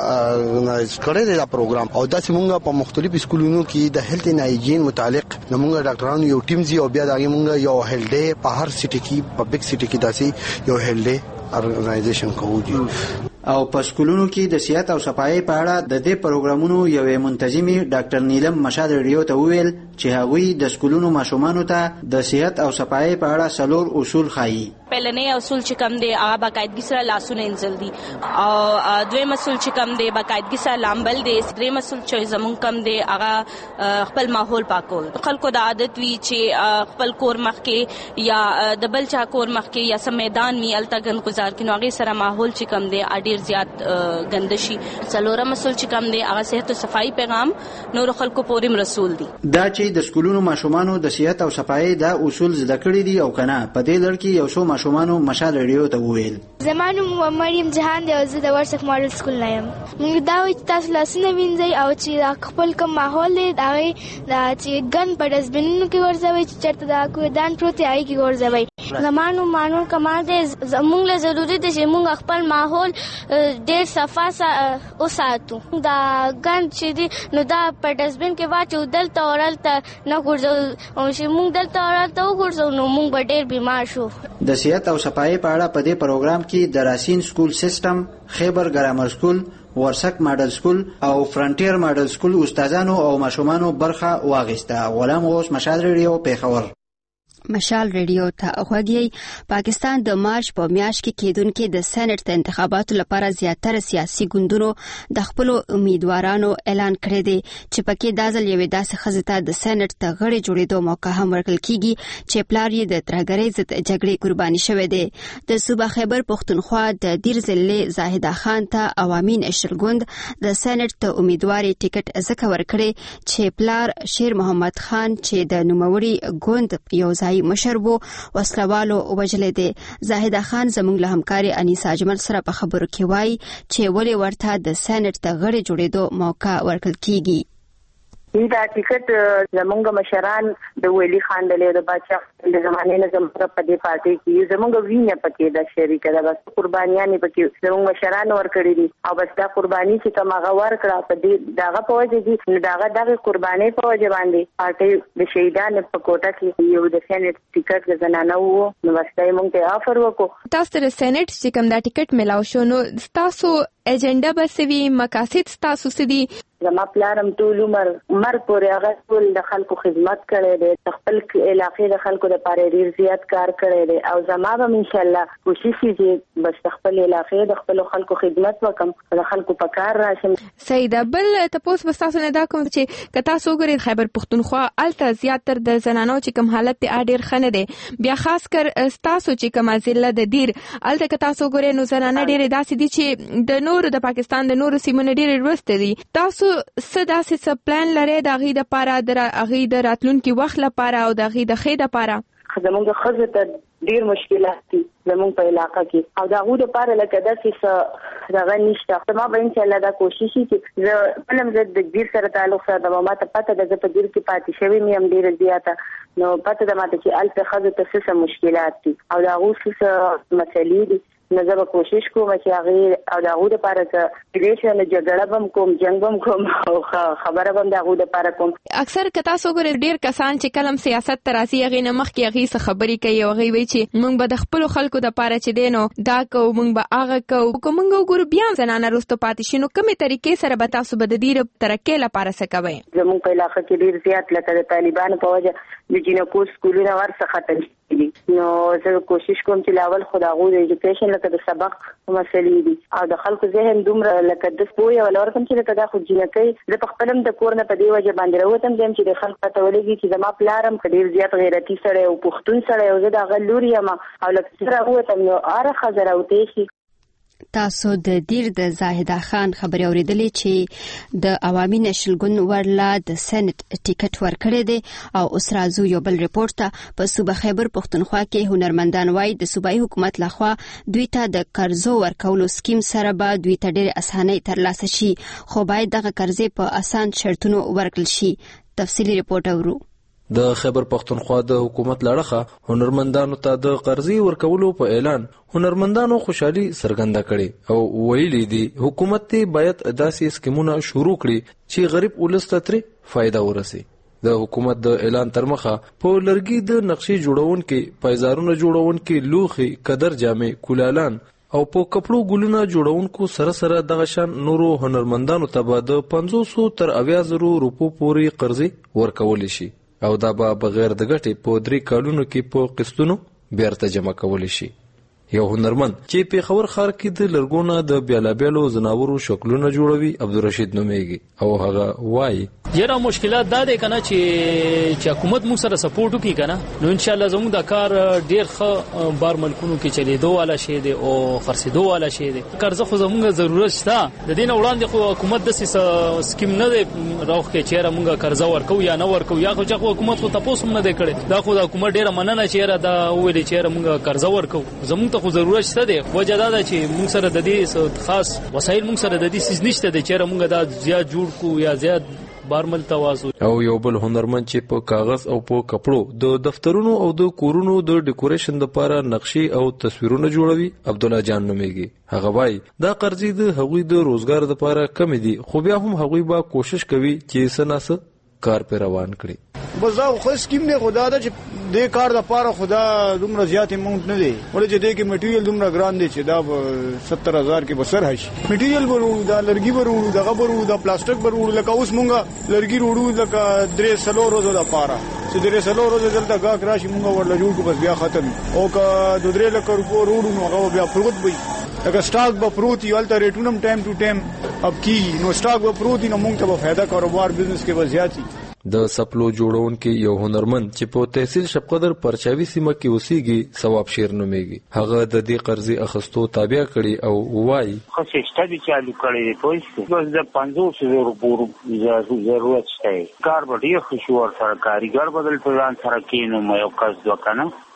مونږه کړی دی دا پروګرام او دا چې مونږه په مختلفو سکولونو کې د هیلث ان هایجین متعلق نو مونږه ډاکټرانو یو ټیم زی او بیا دا مونږه یو هیلث ډے په هر سټی کې په بیگ سټی کې داسې یو هیلث ډے ارګنایزیشن کوي. او په سکولونو کې د صحت او صفایي په اړه د دې پروګرامونو یوې منتظمي ډاکټر نیلم مشال ریډیو ته وویل چې هغوی د سکولونو ماشومانو ته د صحت او صفایي په اړه څلور اصول ښایي. پهلنی اصول چې کوم دی هغه باقاعدګي سره لاسونه انځل دي او دویم اصول چې کوم دی باقاعدګي سره لامبل دي. دریم اصول چې زمون کوم دی هغه خپل ماحول پاکول. خلکو د عادت وی چې خپل کور مخ کې یا د بل چا کور مخ کې یا سم میدان می التګن گزار کینو هغه سره ماحول چې کوم دی ډیر زیات ګندشي. څلورم اصول چې کوم دی هغه صحت او صفایي پیغام نور خلکو پورې رسول دي. دا چې د سکولونو ماشومانو د صحت او صفایي دا اصول زده کړی دي او کنه په دې لړ کې یو څو ماشومانو مشال ریډیو ته وویل زمانو مریم جهان دی او زه د ورسک ماډل سکول نه یم. موږ دا وایو چې تاسو لاسونه وینځئ او چې خپل کوم ماحول دی هغه چې ګن په ډسبینونو کې ورځوي چې چېرته دا کوډان پروت دی هغې کې ورځوي. زمانو مانور کمال دی زموږ له ضروري دی چې موږ خپل ماحول ډېر صفا وساتو. دا ګن چې دی نو دا په ډسبین کې واچو دلته او هلته نه غورځوو او چې موږ دلته او هلته وغورځوو نو موږ به ډېر بیمار شو. د صحت او صفایي په اړه په دې پروګرام کې د راسین سکول سیستم، خیبر ګرامر سکول، ورسک ماډل سکول او فرنټیر ماډل سکول استادانو او ماشومانو برخه واخیسته. غلام غوث مشال ریډیو پیښور. مشال ریډیو ته غوږی. پاکستان د مارچ په میاشت کې کېدونکو د سېنات د انتخاباتو لپاره زیاتره سیاسي ګوندونو د خپل امیدوارانو اعلان کړی دی چې پکې د ځل یوې داسې ښځې ته د سېنات ته غړي جوړېدو موقع هم ورکړل کیږي چې پلار یې د ترهګرۍ ضد جګړې قرباني شوی دی. د صوبه خیبر پښتونخوا د دیر ضلع زاهده خان ته عوامین اشرګوند د سېنات ته امیدواري ټیکټ ځکه ورکړي چې پلار شیر محمد خان چې د نوموړي ګوند یو ځای مشر وو وسلوالو وجلې دي. زاهده خان زموږ له همکاري انیسا اجمل سره په خبرو کې وایي چې ولې ورته د سېنات ته غړي جوړېدو موقع ورکړل کیږي. دا ټیکټ زمونږ مشران د ولی خان د له بچا د زمانه نه زموږ په دې پارټي کې زمونږ وینه پکې د شریک ده بس قربانیان پکې زمونږ مشران ورکړي دي او بس دا قرباني چې کوم هغه ورکړه په دې داغه په وجه دي داغه دغه قرباني په وجه باندې پارټي د شهیدانو په کوټه کې یو د سېنات ټیکټ د زنانه وو نو واستای مونږ ته افر وکړو. تاسو ته سېنات چې کوم دا ټیکټ ملاو شو نو تاسو ایجنډا به سوي مقاصد تاسو سدي زما پلارم ټول عمر مر پورې هغه ټول د خلکو خدمت کړی دی خپل علاقې د خلکو د پاره ډیر زیات کار کړی دی او زما به ان شاء الله کوشش وکړي بس خپل علاقې د خپل خلکو خدمت وکم د خلکو په کار راشم. سیده بل تاسو به تاسو نه دا کوم چې کتا سو ګری خیبر پختونخوا الته زیاتره د زنانو چې کوم حالت ته ډیر خنه دی بیا خاص کر تاسو چې کوم ضلع د دیر الته کتا سو ګری نو زنانه ډیر داسې دي چې د نور د پاکستان د نور سیمونو ډیر ورسته دي. تاسو صدا سه پلان لري د غي د پاره د غي د راتلونکي وخت لپاره او د غي د خې د پاره زموږ خزه ته ډیر مشکلات دي زموږ په علاقې کې او دا غو د پاره لکه داسې دغه نشته ما به ان شاء الله دا کوشش چې زه فلم زه د ډیر سره تعلق سره ما ته پته ده په ډیر کې پاتې شوی مې هم ډیر زیاته نو پته ده ماته چې الته خزه ته څه مشکلات دي او دا غو څه مسلې دي نو زه به کوشش کوم چې هغه او دا غو د پاره چې دې نه جګړه بم کوم جنگ بم کوم او خبره بم دا غو د پاره کوم. اکثر کتا سو ګر ډیر کسان چې کلم سیاست تراسي هغه نه مخ کې هغه څه خبري کوي او هغه وی چې مونږ به د خپل خلکو د پاره چې دینو دا کو مونږ به هغه کو کوم مونږ ګور بیا زنانه رستو پاتې شنو کومه طریقې سره به تاسو به د دې ترکه لپاره څه کوي. زموږ په علاقې کې ډیر زیات لکه د طالبانو په وجه د جنکو سکولونه ورڅخه ختم دي نو زه کوشش کوم چې لاول خداغو د ایجوکیشن لکه د سبق مسلې دي او د خلکو ذهن دومره لکه د سپوی او لور کوم چې لکه دا خو جنکې د خپلم د کور نه په دی وجه باندې راوتم دیم چې د خلک پته ولګي چې زما پلارم ډیر زیات غیرتی سره او پښتون سره او زه د غلوري یم او لکه سره راوتم نو اره خزر او تېشي. تاسو د دیر د زاهده خان خبري اوریدلې چې د عوامي نشلګون ورلا د سېنات ټیکټ ورکړی دی او اوس راځو یو بل ریپورت ته. په صوبه خیبر پختونخوا کې هنرمندان وایي د صوبایي حکومت لخوا دوی ته د قرضو ورکولو سکیم سره به دوی ته ډېر اسانۍ ترلاسه شي خو باید دغه قرضې په اسان شرطونو ورکړل شي. تفصیلی ریپورت اورو. د خیبر پختونخوا د حکومت لړخه هنرمندانو ته د قرضې ورکولو په اعلان هنرمندانو خوشحالي څرګنده کړي او ویلي دي حکومت ته باید داسې سکیمونه شروع کړي چې غریب ولس ته ترې فائدہ ورسي. د حکومت د اعلان تر مخه په لرګي د نقشې جوړونکو پایزارونو جوړونکو لوخي قدر جامې کولالان او په کپړو ګلونه جوړونکو سره سره دغه شان نورو هنرمندانو ته به د پنځوس تر اویا زرو روپو پورې قرضې ورکول شي او دا به بغیر د ګټې په درې کالونو کې په قسطونو بیرته جمع کولی شي. یو هنرمند چې په خبر خار کې د لرګونه د بیلابیلو زناورو شکلونه جوړوي عبدالرشید نومیږي او هغه وایي یره مشکلات دا دی کنه چې چې حکومت موږ سره سپورټ وکړي کنه نو ان شاء الله زموږ د کار ډیر ښه بار ملکونو کې چلیدو والا شي دی او خرڅېدو والا شي دی. قرض خو زموږ ضرورت شته د دې نه وړاندې خو حکومت د سکیم نه دی راوخ کې چیرې موږ قرض ورکو یا نه ورکو یا خو چې حکومت خو تاسو نه دی کړی دا خو د حکومت ډیره مننه چیرې دا ویلي چیرې موږ قرض ورکو زموږ خو ضرورت شته دی وجه دا ده چې موږ سره د دې خاص وسایل موږ سره د دې سیس نشته دی چې موږ دا زیات جوړ کو یا زیات بارمل توازو. او یو بل هنرمند چې په کاغذ او په کپړو د دفترونو او د کورونو د ډیکوریشن لپاره نقشې او تصویرونه جوړوي عبد الله جان نومیږي هغه وایي دا قرضې د هغوی د روزګار لپاره کم دي خو بیا هم هغوی به کوشش کوي چې سناسه کار پر روان کړي. بس دا خو سکیم نه خدا دا چې د کار د پاره خدا دومره زیات اماونت نه دی ولې چې د کې میټیریل دومره ګران دی چې دا ستر هزار کې بسر هشي میټیریل ورو دا لرګي ورو دا غبرو دا پلاستیک ورو لکه اوس مونږه لرګي وروړو لکه درې سلو روزو د پاره چې درې سلو روزو دلته غاک راشي مونږه ورل جوړ کو بس بیا ختم او که د درې لکه روپو وروړو نو هغه بیا پروت وي لکه سٹاک به پروت یو الته ریټونم ټایم ټو ټایم اب کی نو سٹاک به پروت نو مونږ ته به फायदा کاروبار بزنس کې وضعیت د سپلو جوړونکو یو هنرمند چې په تحصیل شپقدر پرچاوي سیمه کې اوسېږي ثواب شیر نومیږي هغه د دې قرضې اخستو تابع کړي او وایي خو سټډي چالو کړی دی پوه بس د پنځوس زره روپو ضرورت شته کار به ډېر خوشور سره کاریګر بدل ځان سره کینو مې یو کس دوکنه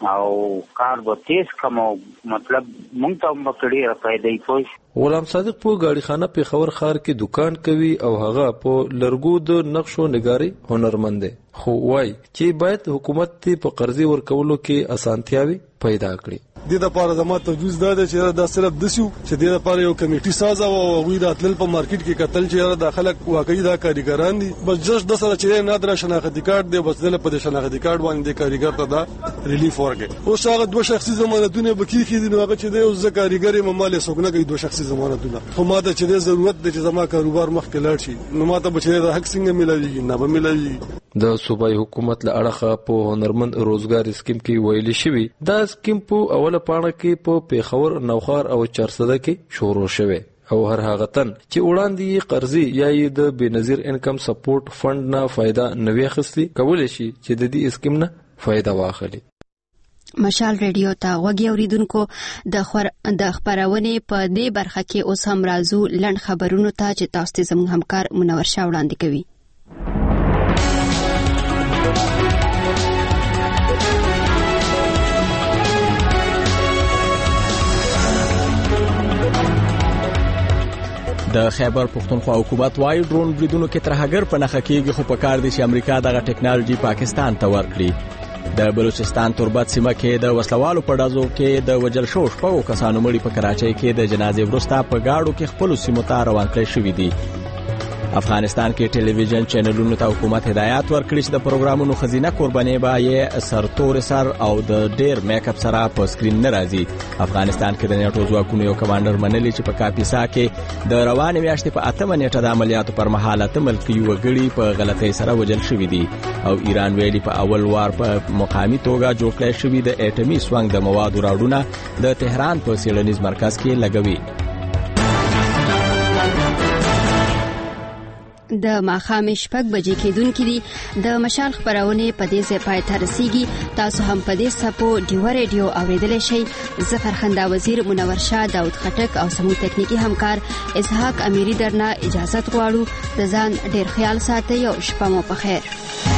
او کار به تیز کوم مطلب مونږ ته هم کړي راپېدای کوي. غلام صادق په غاړيخانه پیښور ښار کې دکان کوي او هغه په لرګو د نقشو نگاري هنرمند دی، خو وای چې باید حکومت په قرضې ورکولو کې اسانتیاوي پیدا کړي. د دې لپاره زموږ توجه ده چې دا صرف دسیو چې د دې لپاره یو کمیټي سازه او غوي د اتل په مارکیټ کې قتل چې دا خلک واقعي دا کاریګران دي، بس جس د سره چې نادر شناختی کارت دی، بس د په شناختی کارت باندې کاریګر ته دا ریلیف ورکړي. اوس هغه دوه شخصي ضمانتونه بکی کې دي، هغه چې د یو ځکاریګر مماله سګنه کوي دوه شخصي ضمانتونه، خو ماته چې ضرورت د چې زما کاروبار مخکې لاړ شي نو ماته بچی د حق څنګه ملایي نه به ملایي. د صوبایي حکومت له اړخه په هنرمند روزګار سکیم کې ویل شوی دا سکیم په اوله پاڼه کې په پیښور، نوخار او چارسده کې شروع شوی او هر هغه تن چې وړاندې قرضې یا د بنظیر انکم سپورټ فند نه فائدہ نوي اخستي کولای شي چې د دې سکیم نه فائدہ واخلي. مشال ریډیو ته غوږی اوریدونکو د خبر د خبرونه په دې برخه کې اوس هم راځو لند خبرونو ته چې تاسو ته زموږ همکار منور شاه وړاندې کوي. د خیبر پختونخوا حکومت وايي ډرون بریدونو کې ترهګر په نخښه کېږي، خو په کار دي چې امریکا دغه ټیکنالوژي پاکستان ته ورکړي. د بلوچستان تربت سیمه کې د وسلوالو په ډزو کې د وجل شو شپږو کسانو مړي په کراچۍ کې د جنازې وروسته په گاډو کې خپل سیمو ته روان کړي شوې دي. افغانستان کې ټلویزیون چینلونو ته حکومت هدایت ورکړي چې د پروګرامونو خزینه قرباني به یې سرتور سر او د ډیر میک اپ سره په سکرین نه راځي. افغانستان کې د نیټو ځواکونو یو کمانډر منلي چې په کاپیسا کې د روانې میاشتې په اتمه نیټه د عملیاتو پر مهال اته ملکي وګړي په غلطۍ سره وژل شوي دي او ایران ویلي په اول وار په مقامي توګه جوړ کړی شوي د اټومي سوانګ د موادو راوړونه د تهران په څېړنیز مرکز کې لګوي. د ماښام شپږ بجې کېدونکې دي. د مشال خبرونه په دې ځای پای ته رسیږي. تاسو هم په دې سپو ډیو ریډیو اوریدلای شئ. ظفر خندا وزیر، منور شاه، داود خټک او سمو تکنیکی همکار اسحاق امیری درنه اجازه غواړو. د ځان ډیر خیال ساتئ او شپه مو په خیر.